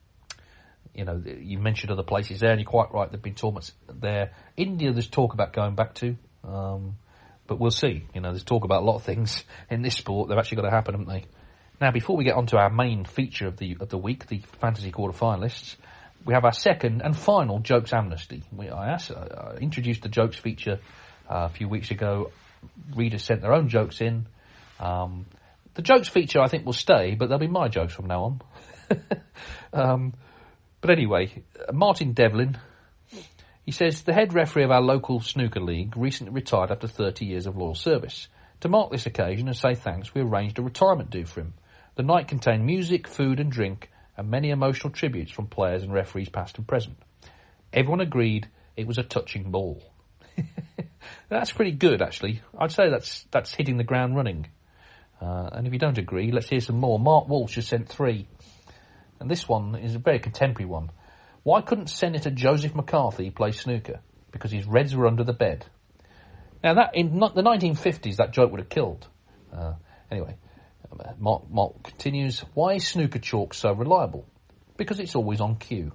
you know, you mentioned other places there, and you're quite right, there have been tournaments there. India, there's talk about going back to, um, but we'll see. You know, there's talk about a lot of things in this sport. They've actually got to happen, haven't they? Now, before we get on to our main feature of the of the week, the fantasy quarterfinalists, we have our second and final Jokes Amnesty. We, I, asked, I introduced the Jokes feature Uh, a few weeks ago. Readers sent their own jokes in. Um, the jokes feature, I think, will stay, but they'll be my jokes from now on. um, but anyway, Martin Devlin, he says, the head referee of our local snooker league recently retired after thirty years of loyal service. To mark this occasion and say thanks, we arranged a retirement do for him. The night contained music, food and drink, and many emotional tributes from players and referees past and present. Everyone agreed it was a touching ball. That's pretty good, actually. I'd say that's that's hitting the ground running. Uh, and if you don't agree, let's hear some more. Mark Walsh has sent three. And this one is a very contemporary one. Why couldn't Senator Joseph McCarthy play snooker? Because his Reds were under the bed. Now, that in not the nineteen fifties, that joke would have killed. Uh, anyway, Mark, Mark continues. Why is snooker chalk so reliable? Because it's always on cue.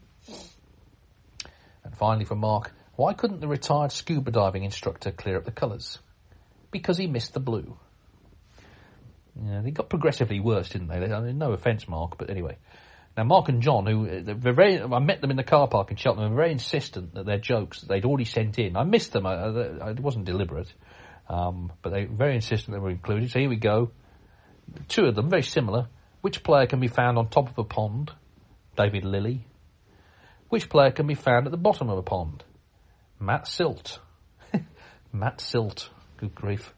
And finally from Mark, why couldn't the retired scuba diving instructor clear up the colours? Because he missed the blue. Yeah, they got progressively worse, didn't they? I mean, no offence, Mark, but anyway. Now, Mark and John, who they're very, I met them in the car park in Cheltenham, were very insistent that their jokes that they'd already sent in. I missed them. I, I, it wasn't deliberate, um, but they were very insistent they were included. So here we go. Two of them, very similar. Which player can be found on top of a pond? David Lilly. Which player can be found at the bottom of a pond? Matt Silt. Matt Silt. Good grief.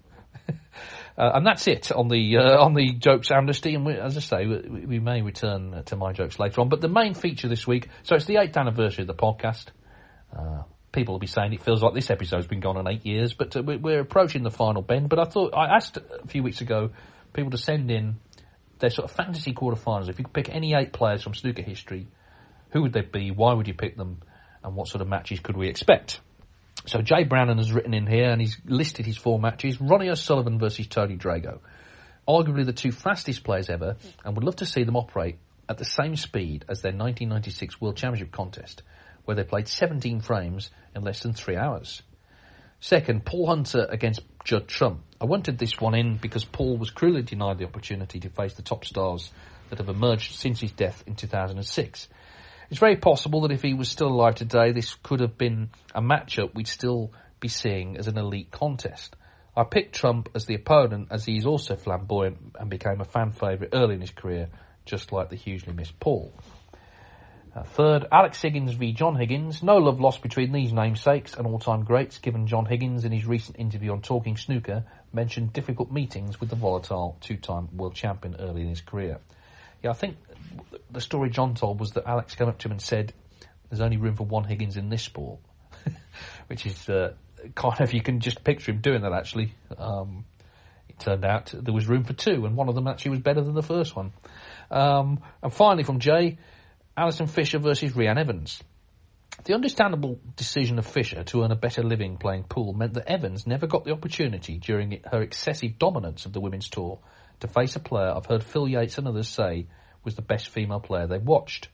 Uh, and that's it on the uh, on the jokes amnesty. And we, as I say, we, we may return to my jokes later on. But the main feature this week, so it's the eighth anniversary of the podcast. Uh, people will be saying it feels like this episode's been gone on eight years, but uh, we're approaching the final bend. But I thought I asked a few weeks ago people to send in their sort of fantasy quarterfinals. If you could pick any eight players from snooker history, who would they be? Why would you pick them? And what sort of matches could we expect? So Jay Brannan has written in here and he's listed his four matches. Ronnie O'Sullivan versus Tony Drago. Arguably the two fastest players ever, and would love to see them operate at the same speed as their nineteen ninety-six World Championship contest, where they played seventeen frames in less than three hours. Second, Paul Hunter against Judd Trump. I wanted this one in because Paul was cruelly denied the opportunity to face the top stars that have emerged since his death in two thousand six. It's very possible that if he was still alive today, this could have been a matchup we'd still be seeing as an elite contest. I picked Trump as the opponent as he's also flamboyant and became a fan favourite early in his career, just like the hugely missed Paul. Uh, third, Alex Higgins v John Higgins. No love lost between these namesakes and all-time greats, given John Higgins in his recent interview on Talking Snooker mentioned difficult meetings with the volatile two-time world champion early in his career. Yeah, I think the story John told was that Alex came up to him and said, there's only room for one Higgins in this sport. Which is uh, kind of, you can just picture him doing that, actually. Um, it turned out there was room for two, and one of them actually was better than the first one. Um, and finally from Jay, Alison Fisher versus Rhiannon Evans. The understandable decision of Fisher to earn a better living playing pool meant that Evans never got the opportunity during her excessive dominance of the women's tour to face a player I've heard Phil Yates and others say was the best female player they've watched.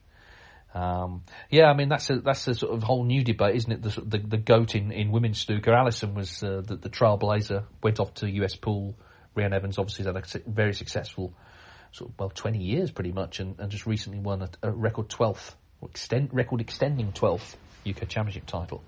Um, yeah, I mean, that's a, that's a sort of whole new debate, isn't it? The, the, the GOAT in, in women's snooker. Alison was uh, the, the trailblazer, went off to U S pool. Rhiannon Evans obviously had a very successful, sort of, well, twenty years pretty much, and, and just recently won a, a record twelfth, or extend, record extending twelfth U K Championship title.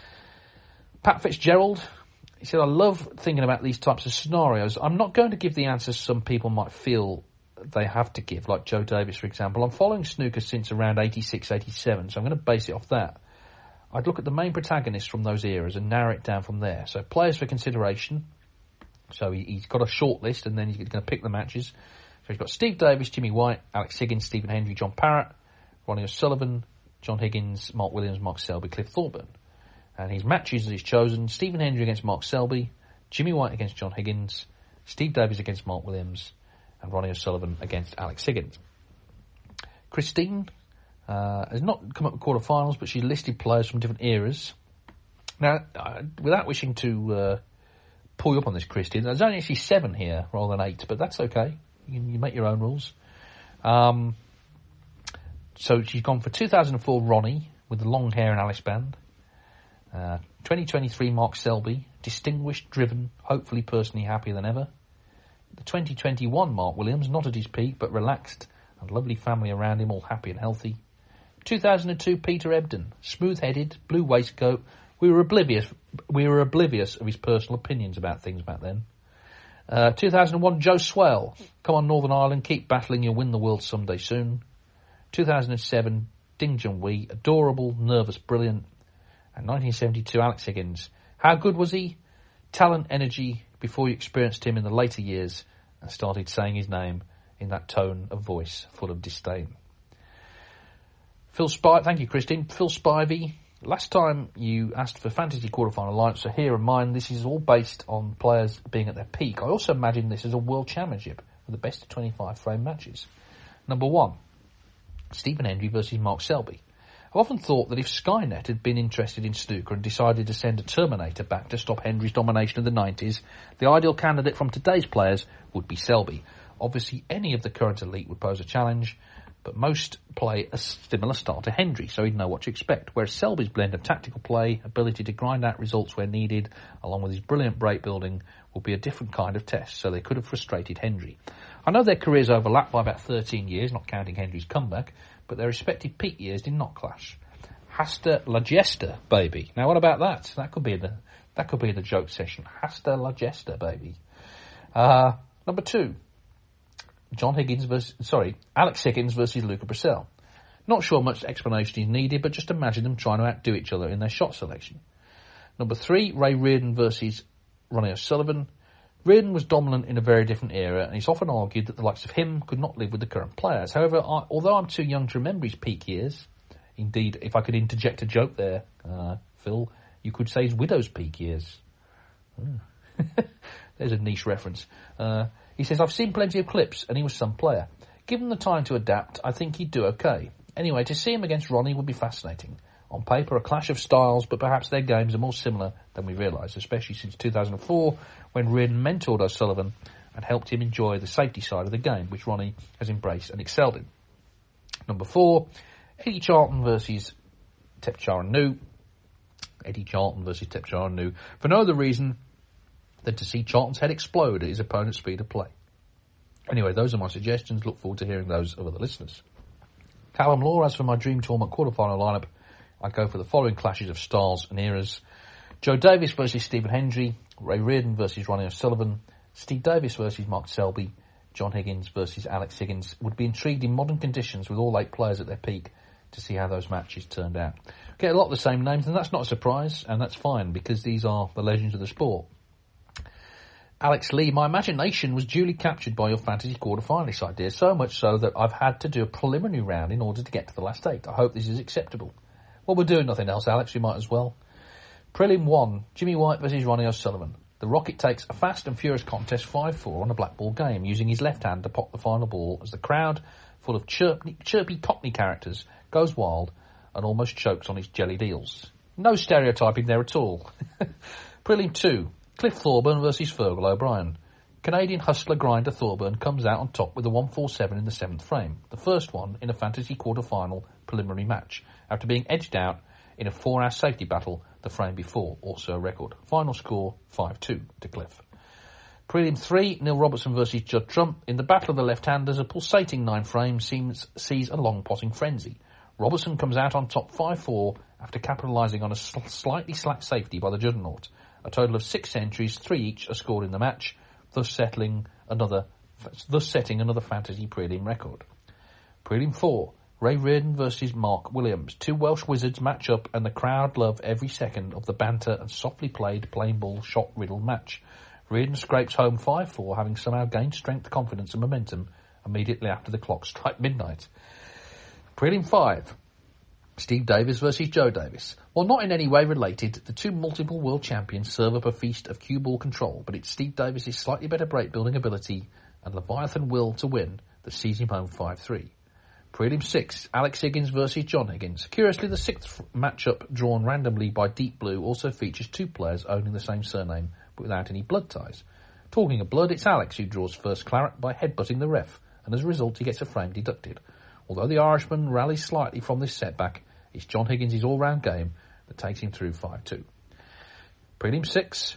Pat Fitzgerald, he said, I love thinking about these types of scenarios. I'm not going to give the answers some people might feel they have to give, like Joe Davis, for example. I'm following snooker since around eighty-six, eighty-seven, so I'm going to base it off that. I'd look at the main protagonists from those eras and narrow it down from there. So players for consideration. So he, he's got a short list, and then he's going to pick the matches. So he's got Steve Davis, Jimmy White, Alex Higgins, Stephen Hendry, John Parrott, Ronnie O'Sullivan, John Higgins, Mark Williams, Mark Selby, Cliff Thorburn. And his matches that he's chosen, Stephen Hendry against Mark Selby, Jimmy White against John Higgins, Steve Davis against Mark Williams, and Ronnie O'Sullivan against Alex Higgins. Christine uh, has not come up with quarterfinals, but she listed players from different eras. Now, uh, without wishing to uh, pull you up on this, Christine, there's only actually seven here rather than eight, but that's okay. You, you make your own rules. Um, so she's gone for two thousand four Ronnie with the long hair and Alice band. Uh, twenty twenty-three Mark Selby, distinguished, driven, hopefully personally happier than ever. The twenty twenty-one Mark Williams, not at his peak, but relaxed, and lovely family around him, all happy and healthy. two thousand two Peter Ebdon, smooth-headed, blue waistcoat. We were oblivious. We were oblivious of his personal opinions about things back then. Uh, two thousand one Joe Swell, come on Northern Ireland, keep battling, you'll win the world someday soon. two thousand seven Ding Junhui, adorable, nervous, brilliant. And nineteen seventy-two Alex Higgins, how good was he? Talent, energy, before you experienced him in the later years and started saying his name in that tone of voice full of disdain. Phil Spivey, thank you, Christine. Phil Spivey, last time you asked for fantasy quarterfinal lineups, so here in mind, this is all based on players being at their peak. I also imagine this as a world championship with the best of twenty-five frame matches. Number one, Stephen Hendry versus Mark Selby. I've often thought that if Skynet had been interested in snooker and decided to send a Terminator back to stop Hendry's domination of the nineties, the ideal candidate from today's players would be Selby. Obviously, any of the current elite would pose a challenge, but most play a similar style to Hendry, so he'd know what to expect, whereas Selby's blend of tactical play, ability to grind out results where needed, along with his brilliant break building, will be a different kind of test, so they could have frustrated Hendry. I know their careers overlap by about thirteen years, not counting Hendry's comeback, but their respective peak years did not clash. Hasta la Gesta, baby. Now, what about that? That could be the that could be the joke session. Hasta la Gesta, baby. Uh, number two, John Higgins versus sorry, Alex Higgins versus Luca Brissell. Not sure much explanation is needed, but just imagine them trying to outdo each other in their shot selection. Number three, Ray Reardon versus Ronnie O'Sullivan. Reardon was dominant in a very different era, and he's often argued that the likes of him could not live with the current players. However, I, although I'm too young to remember his peak years, indeed, if I could interject a joke there, uh, Phil, you could say his widow's peak years. Mm. There's a niche reference. Uh, he says, I've seen plenty of clips, and he was some player. Given the time to adapt, I think he'd do okay. Anyway, to see him against Ronnie would be fascinating. On paper, a clash of styles, but perhaps their games are more similar than we realise, especially since two thousand four, when Reardon mentored O'Sullivan and helped him enjoy the safety side of the game, which Ronnie has embraced and excelled in. Number four, Eddie Charlton versus Tepchara Nu. Eddie Charlton versus Tepchara Nu. For no other reason than to see Charlton's head explode at his opponent's speed of play. Anyway, those are my suggestions. Look forward to hearing those of other listeners. Callum Law, as for my dream tournament quarterfinal lineup, I go for the following clashes of styles and eras. Joe Davis versus Stephen Hendry, Ray Reardon versus Ronnie O'Sullivan, Steve Davis versus Mark Selby, John Higgins versus Alex Higgins. Would be intrigued in modern conditions with all eight players at their peak to see how those matches turned out. Get a lot of the same names, and that's not a surprise, and that's fine, because these are the legends of the sport. Alex Lee, my imagination was duly captured by your fantasy quarter-finalist idea, so much so that I've had to do a preliminary round in order to get to the last eight. I hope this is acceptable. Well, we're doing nothing else, Alex, we might as well. Prelim one, Jimmy White versus Ronnie O'Sullivan. The Rocket takes a fast and furious contest five four on a black ball game, using his left hand to pop the final ball as the crowd, full of chirpy, chirpy Cockney characters, goes wild and almost chokes on his jellied eels. No stereotyping there at all. Prelim two, Cliff Thorburn versus Fergal O'Brien. Canadian hustler grinder Thorburn comes out on top with a one four seven in the seventh frame, the first one in a fantasy quarter-final preliminary match, after being edged out in a four-hour safety battle the frame before, also a record. Final score, five two to Cliff. Prelim three, Neil Robertson versus Judd Trump. In the battle of the left-handers, a pulsating nine frame seems, sees a long potting frenzy. Robertson comes out on top five four after capitalising on a sl- slightly slack safety by the Juggernaut. A total of six entries, three each, are scored in the match, thus settling another, thus setting another fantasy prelim record. Prelim four, Ray Reardon versus Mark Williams. Two Welsh wizards match up, and the crowd love every second of the banter and softly played plain ball shot riddle match. Reardon scrapes home five four, having somehow gained strength, confidence and momentum immediately after the clock strike midnight. Prelim five, Steve Davis versus Joe Davis. While not in any way related, the two multiple world champions serve up a feast of cue ball control, but it's Steve Davis' slightly better break building ability and Leviathan will to win that sees him home five three. Prelim six, Alex Higgins versus John Higgins. Curiously, the sixth matchup, drawn randomly by Deep Blue, also features two players owning the same surname, but without any blood ties. Talking of blood, it's Alex who draws first claret by headbutting the ref, and as a result he gets a frame deducted. Although the Irishman rallies slightly from this setback, it's John Higgins' all-round game that takes him through five two. Prelim six,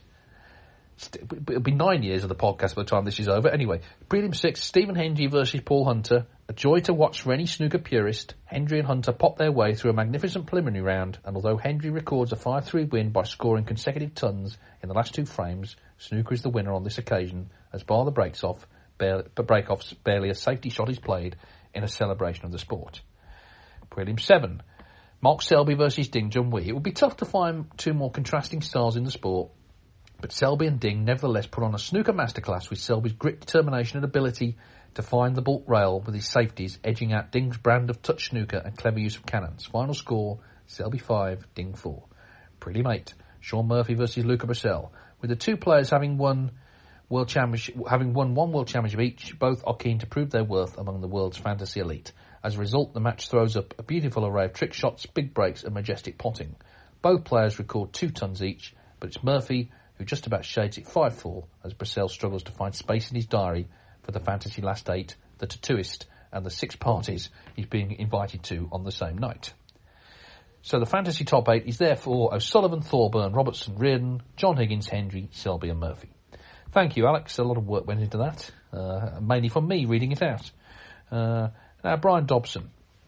it'll be nine years of the podcast by the time this is over. Anyway, Prelim six, Stephen Hendry versus Paul Hunter. A joy to watch for any snooker purist. Hendry and Hunter pop their way through a magnificent preliminary round, and although Hendry records a five three win by scoring consecutive tons in the last two frames, snooker is the winner on this occasion, as bar the breaks off, barely, break-offs, barely a safety shot is played in a celebration of the sport. Prelim seven, Mark Selby versus Ding Junhui. It would be tough to find two more contrasting styles in the sport, but Selby and Ding nevertheless put on a snooker masterclass with Selby's grit, determination and ability to find the baulk rail with his safeties edging out Ding's brand of touch snooker and clever use of cannons. Final score, Selby five, Ding four. Pretty mate, Sean Murphy versus Luca Brissell. With the two players having won World Championship, having won one World Championship each, both are keen to prove their worth among the world's fantasy elite. As a result, the match throws up a beautiful array of trick shots, big breaks and majestic potting. Both players record two tons each, but it's Murphy who just about shades it five four as Brissell struggles to find space in his diary for the fantasy last eight, the tattooist and the six parties he's being invited to on the same night. So the fantasy top eight is therefore O'Sullivan, Thorburn, Robertson, Reardon, John Higgins, Hendry, Selby and Murphy. Thank you, Alex. A lot of work went into that, uh, mainly from me reading it out. Uh, now, Brian Dobson.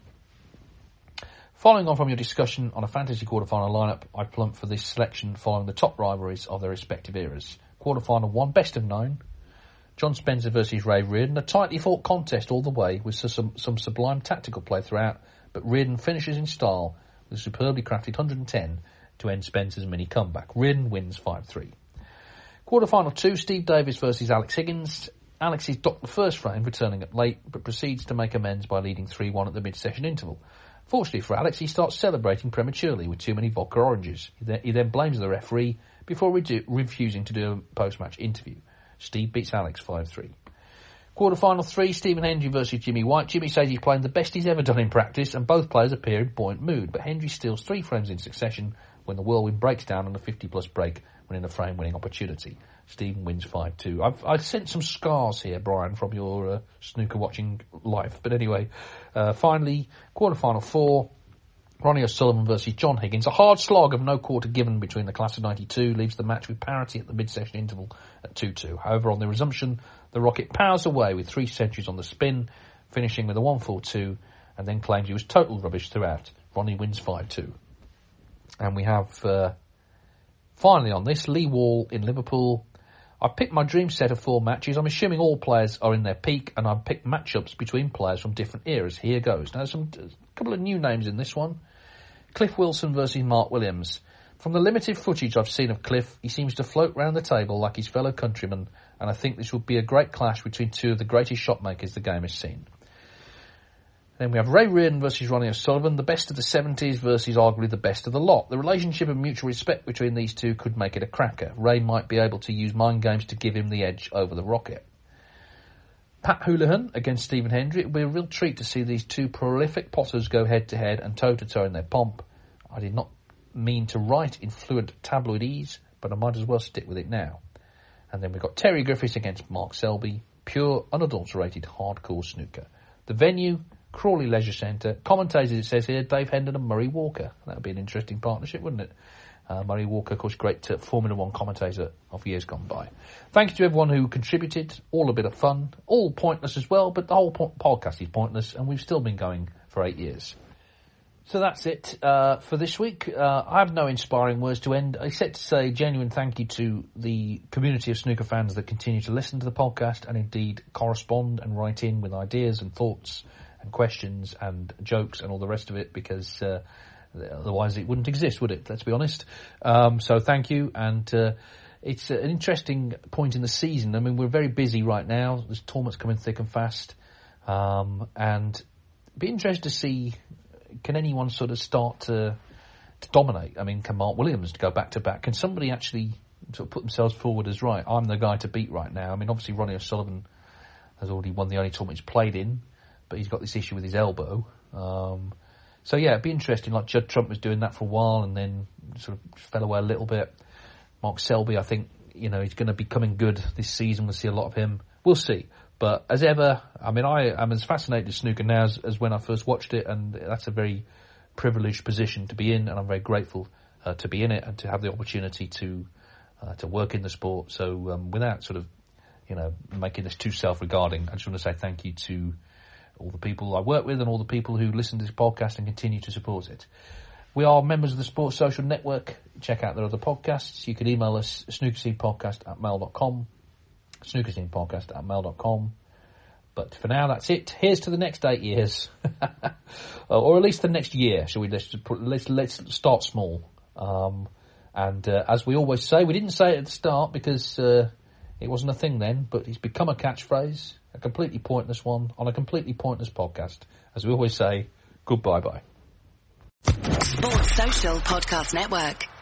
Following on from your discussion on a fantasy quarterfinal lineup, I plumped for this selection following the top rivalries of their respective eras. Quarterfinal one, best of nine. John Spencer versus Ray Reardon, a tightly fought contest all the way with some, some sublime tactical play throughout, but Reardon finishes in style with a superbly crafted one hundred ten to end Spencer's mini comeback. Reardon wins five three. Quarterfinal two, Steve Davis versus Alex Higgins. Alex is docked the first frame, returning up late, but proceeds to make amends by leading three one at the mid-session interval. Fortunately for Alex, he starts celebrating prematurely with too many vodka oranges. He then, he then blames the referee before re- refusing to do a post-match interview. Steve beats Alex five three. Quarterfinal three, Stephen Hendry versus Jimmy White. Jimmy says he's playing the best he's ever done in practice, and both players appear in buoyant mood, but Hendry steals three frames in succession when the whirlwind breaks down on a fifty-plus break when in a frame-winning opportunity. Stephen wins five two. I've, I've sent some scars here, Brian, from your uh, snooker-watching life. But anyway, uh, finally, quarterfinal four, Ronnie O'Sullivan versus John Higgins. A hard slog of no quarter given between the class of ninety-two leaves the match with parity at the mid-session interval at two two. However, on the resumption, the Rocket powers away with three centuries on the spin, finishing with a one four two, and then claims he was total rubbish throughout. Ronnie wins five two. And we have, uh, finally on this, Lee Wall in Liverpool. I've picked my dream set of four matches. I'm assuming all players are in their peak, and I've picked matchups between players from different eras. Here goes. Now, there's some, a couple of new names in this one. Cliff Wilson versus Mark Williams. From the limited footage I've seen of Cliff, he seems to float round the table like his fellow countrymen, and I think this would be a great clash between two of the greatest shot makers the game has seen. Then we have Ray Reardon versus Ronnie O'Sullivan, the best of the seventies versus arguably the best of the lot. The relationship of mutual respect between these two could make it a cracker. Ray might be able to use mind games to give him the edge over the Rocket. Pat Houlihan against Stephen Hendry. It will be a real treat to see these two prolific potters go head-to-head and toe-to-toe in their pomp. I did not mean to write in fluent tabloidese, but I might as well stick with it now. And then we've got Terry Griffiths against Mark Selby. Pure, unadulterated, hardcore snooker. The venue, Crawley Leisure Centre. Commentators, it says here, Dave Hendon and Murray Walker. That would be an interesting partnership, wouldn't it? Uh, Murray Walker, of course, great uh, Formula One commentator of years gone by. Thank you to everyone who contributed. All a bit of fun. All pointless as well, but the whole po- podcast is pointless, and we've still been going for eight years. So that's it uh, for this week. Uh, I have no inspiring words to end, except to say genuine thank you to the community of snooker fans that continue to listen to the podcast and indeed correspond and write in with ideas and thoughts and questions and jokes and all the rest of it, because uh, otherwise it wouldn't exist, would it? Let's be honest. Um, so thank you, and uh, it's an interesting point in the season. I mean, we're very busy right now. There's tournaments coming thick and fast, um, and be interested to see, can anyone sort of start to, to dominate? I mean, can Mark Williams go back to back? Can somebody actually sort of put themselves forward as, right, I'm the guy to beat right now? I mean, obviously Ronnie O'Sullivan has already won the only tournament he's played in, but he's got this issue with his elbow. Um, so, yeah, it'd be interesting. Like Judd Trump was doing that for a while and then sort of fell away a little bit. Mark Selby, I think, you know, he's going to be coming good this season. We'll see a lot of him. We'll see. But as ever, I mean, I am as fascinated with snooker now as, as when I first watched it, and that's a very privileged position to be in, and I'm very grateful uh, to be in it and to have the opportunity to uh, to work in the sport. So um, without sort of, you know, making this too self-regarding, I just want to say thank you to all the people I work with and all the people who listen to this podcast and continue to support it. We are members of the Sports Social Network. Check out their other podcasts. You can email us snookerscenepodcast at mail dot com. snookerscenepodcast at mail dot com. But for now, that's it. Here's to the next eight years. Or at least the next year, shall we? Let's, put, let's, let's start small. Um, and uh, as we always say, we didn't say it at the start because uh, it wasn't a thing then, but it's become a catchphrase. a completely pointless one, on a completely pointless podcast. As we always say, goodbye-bye. Sports Social Podcast Network.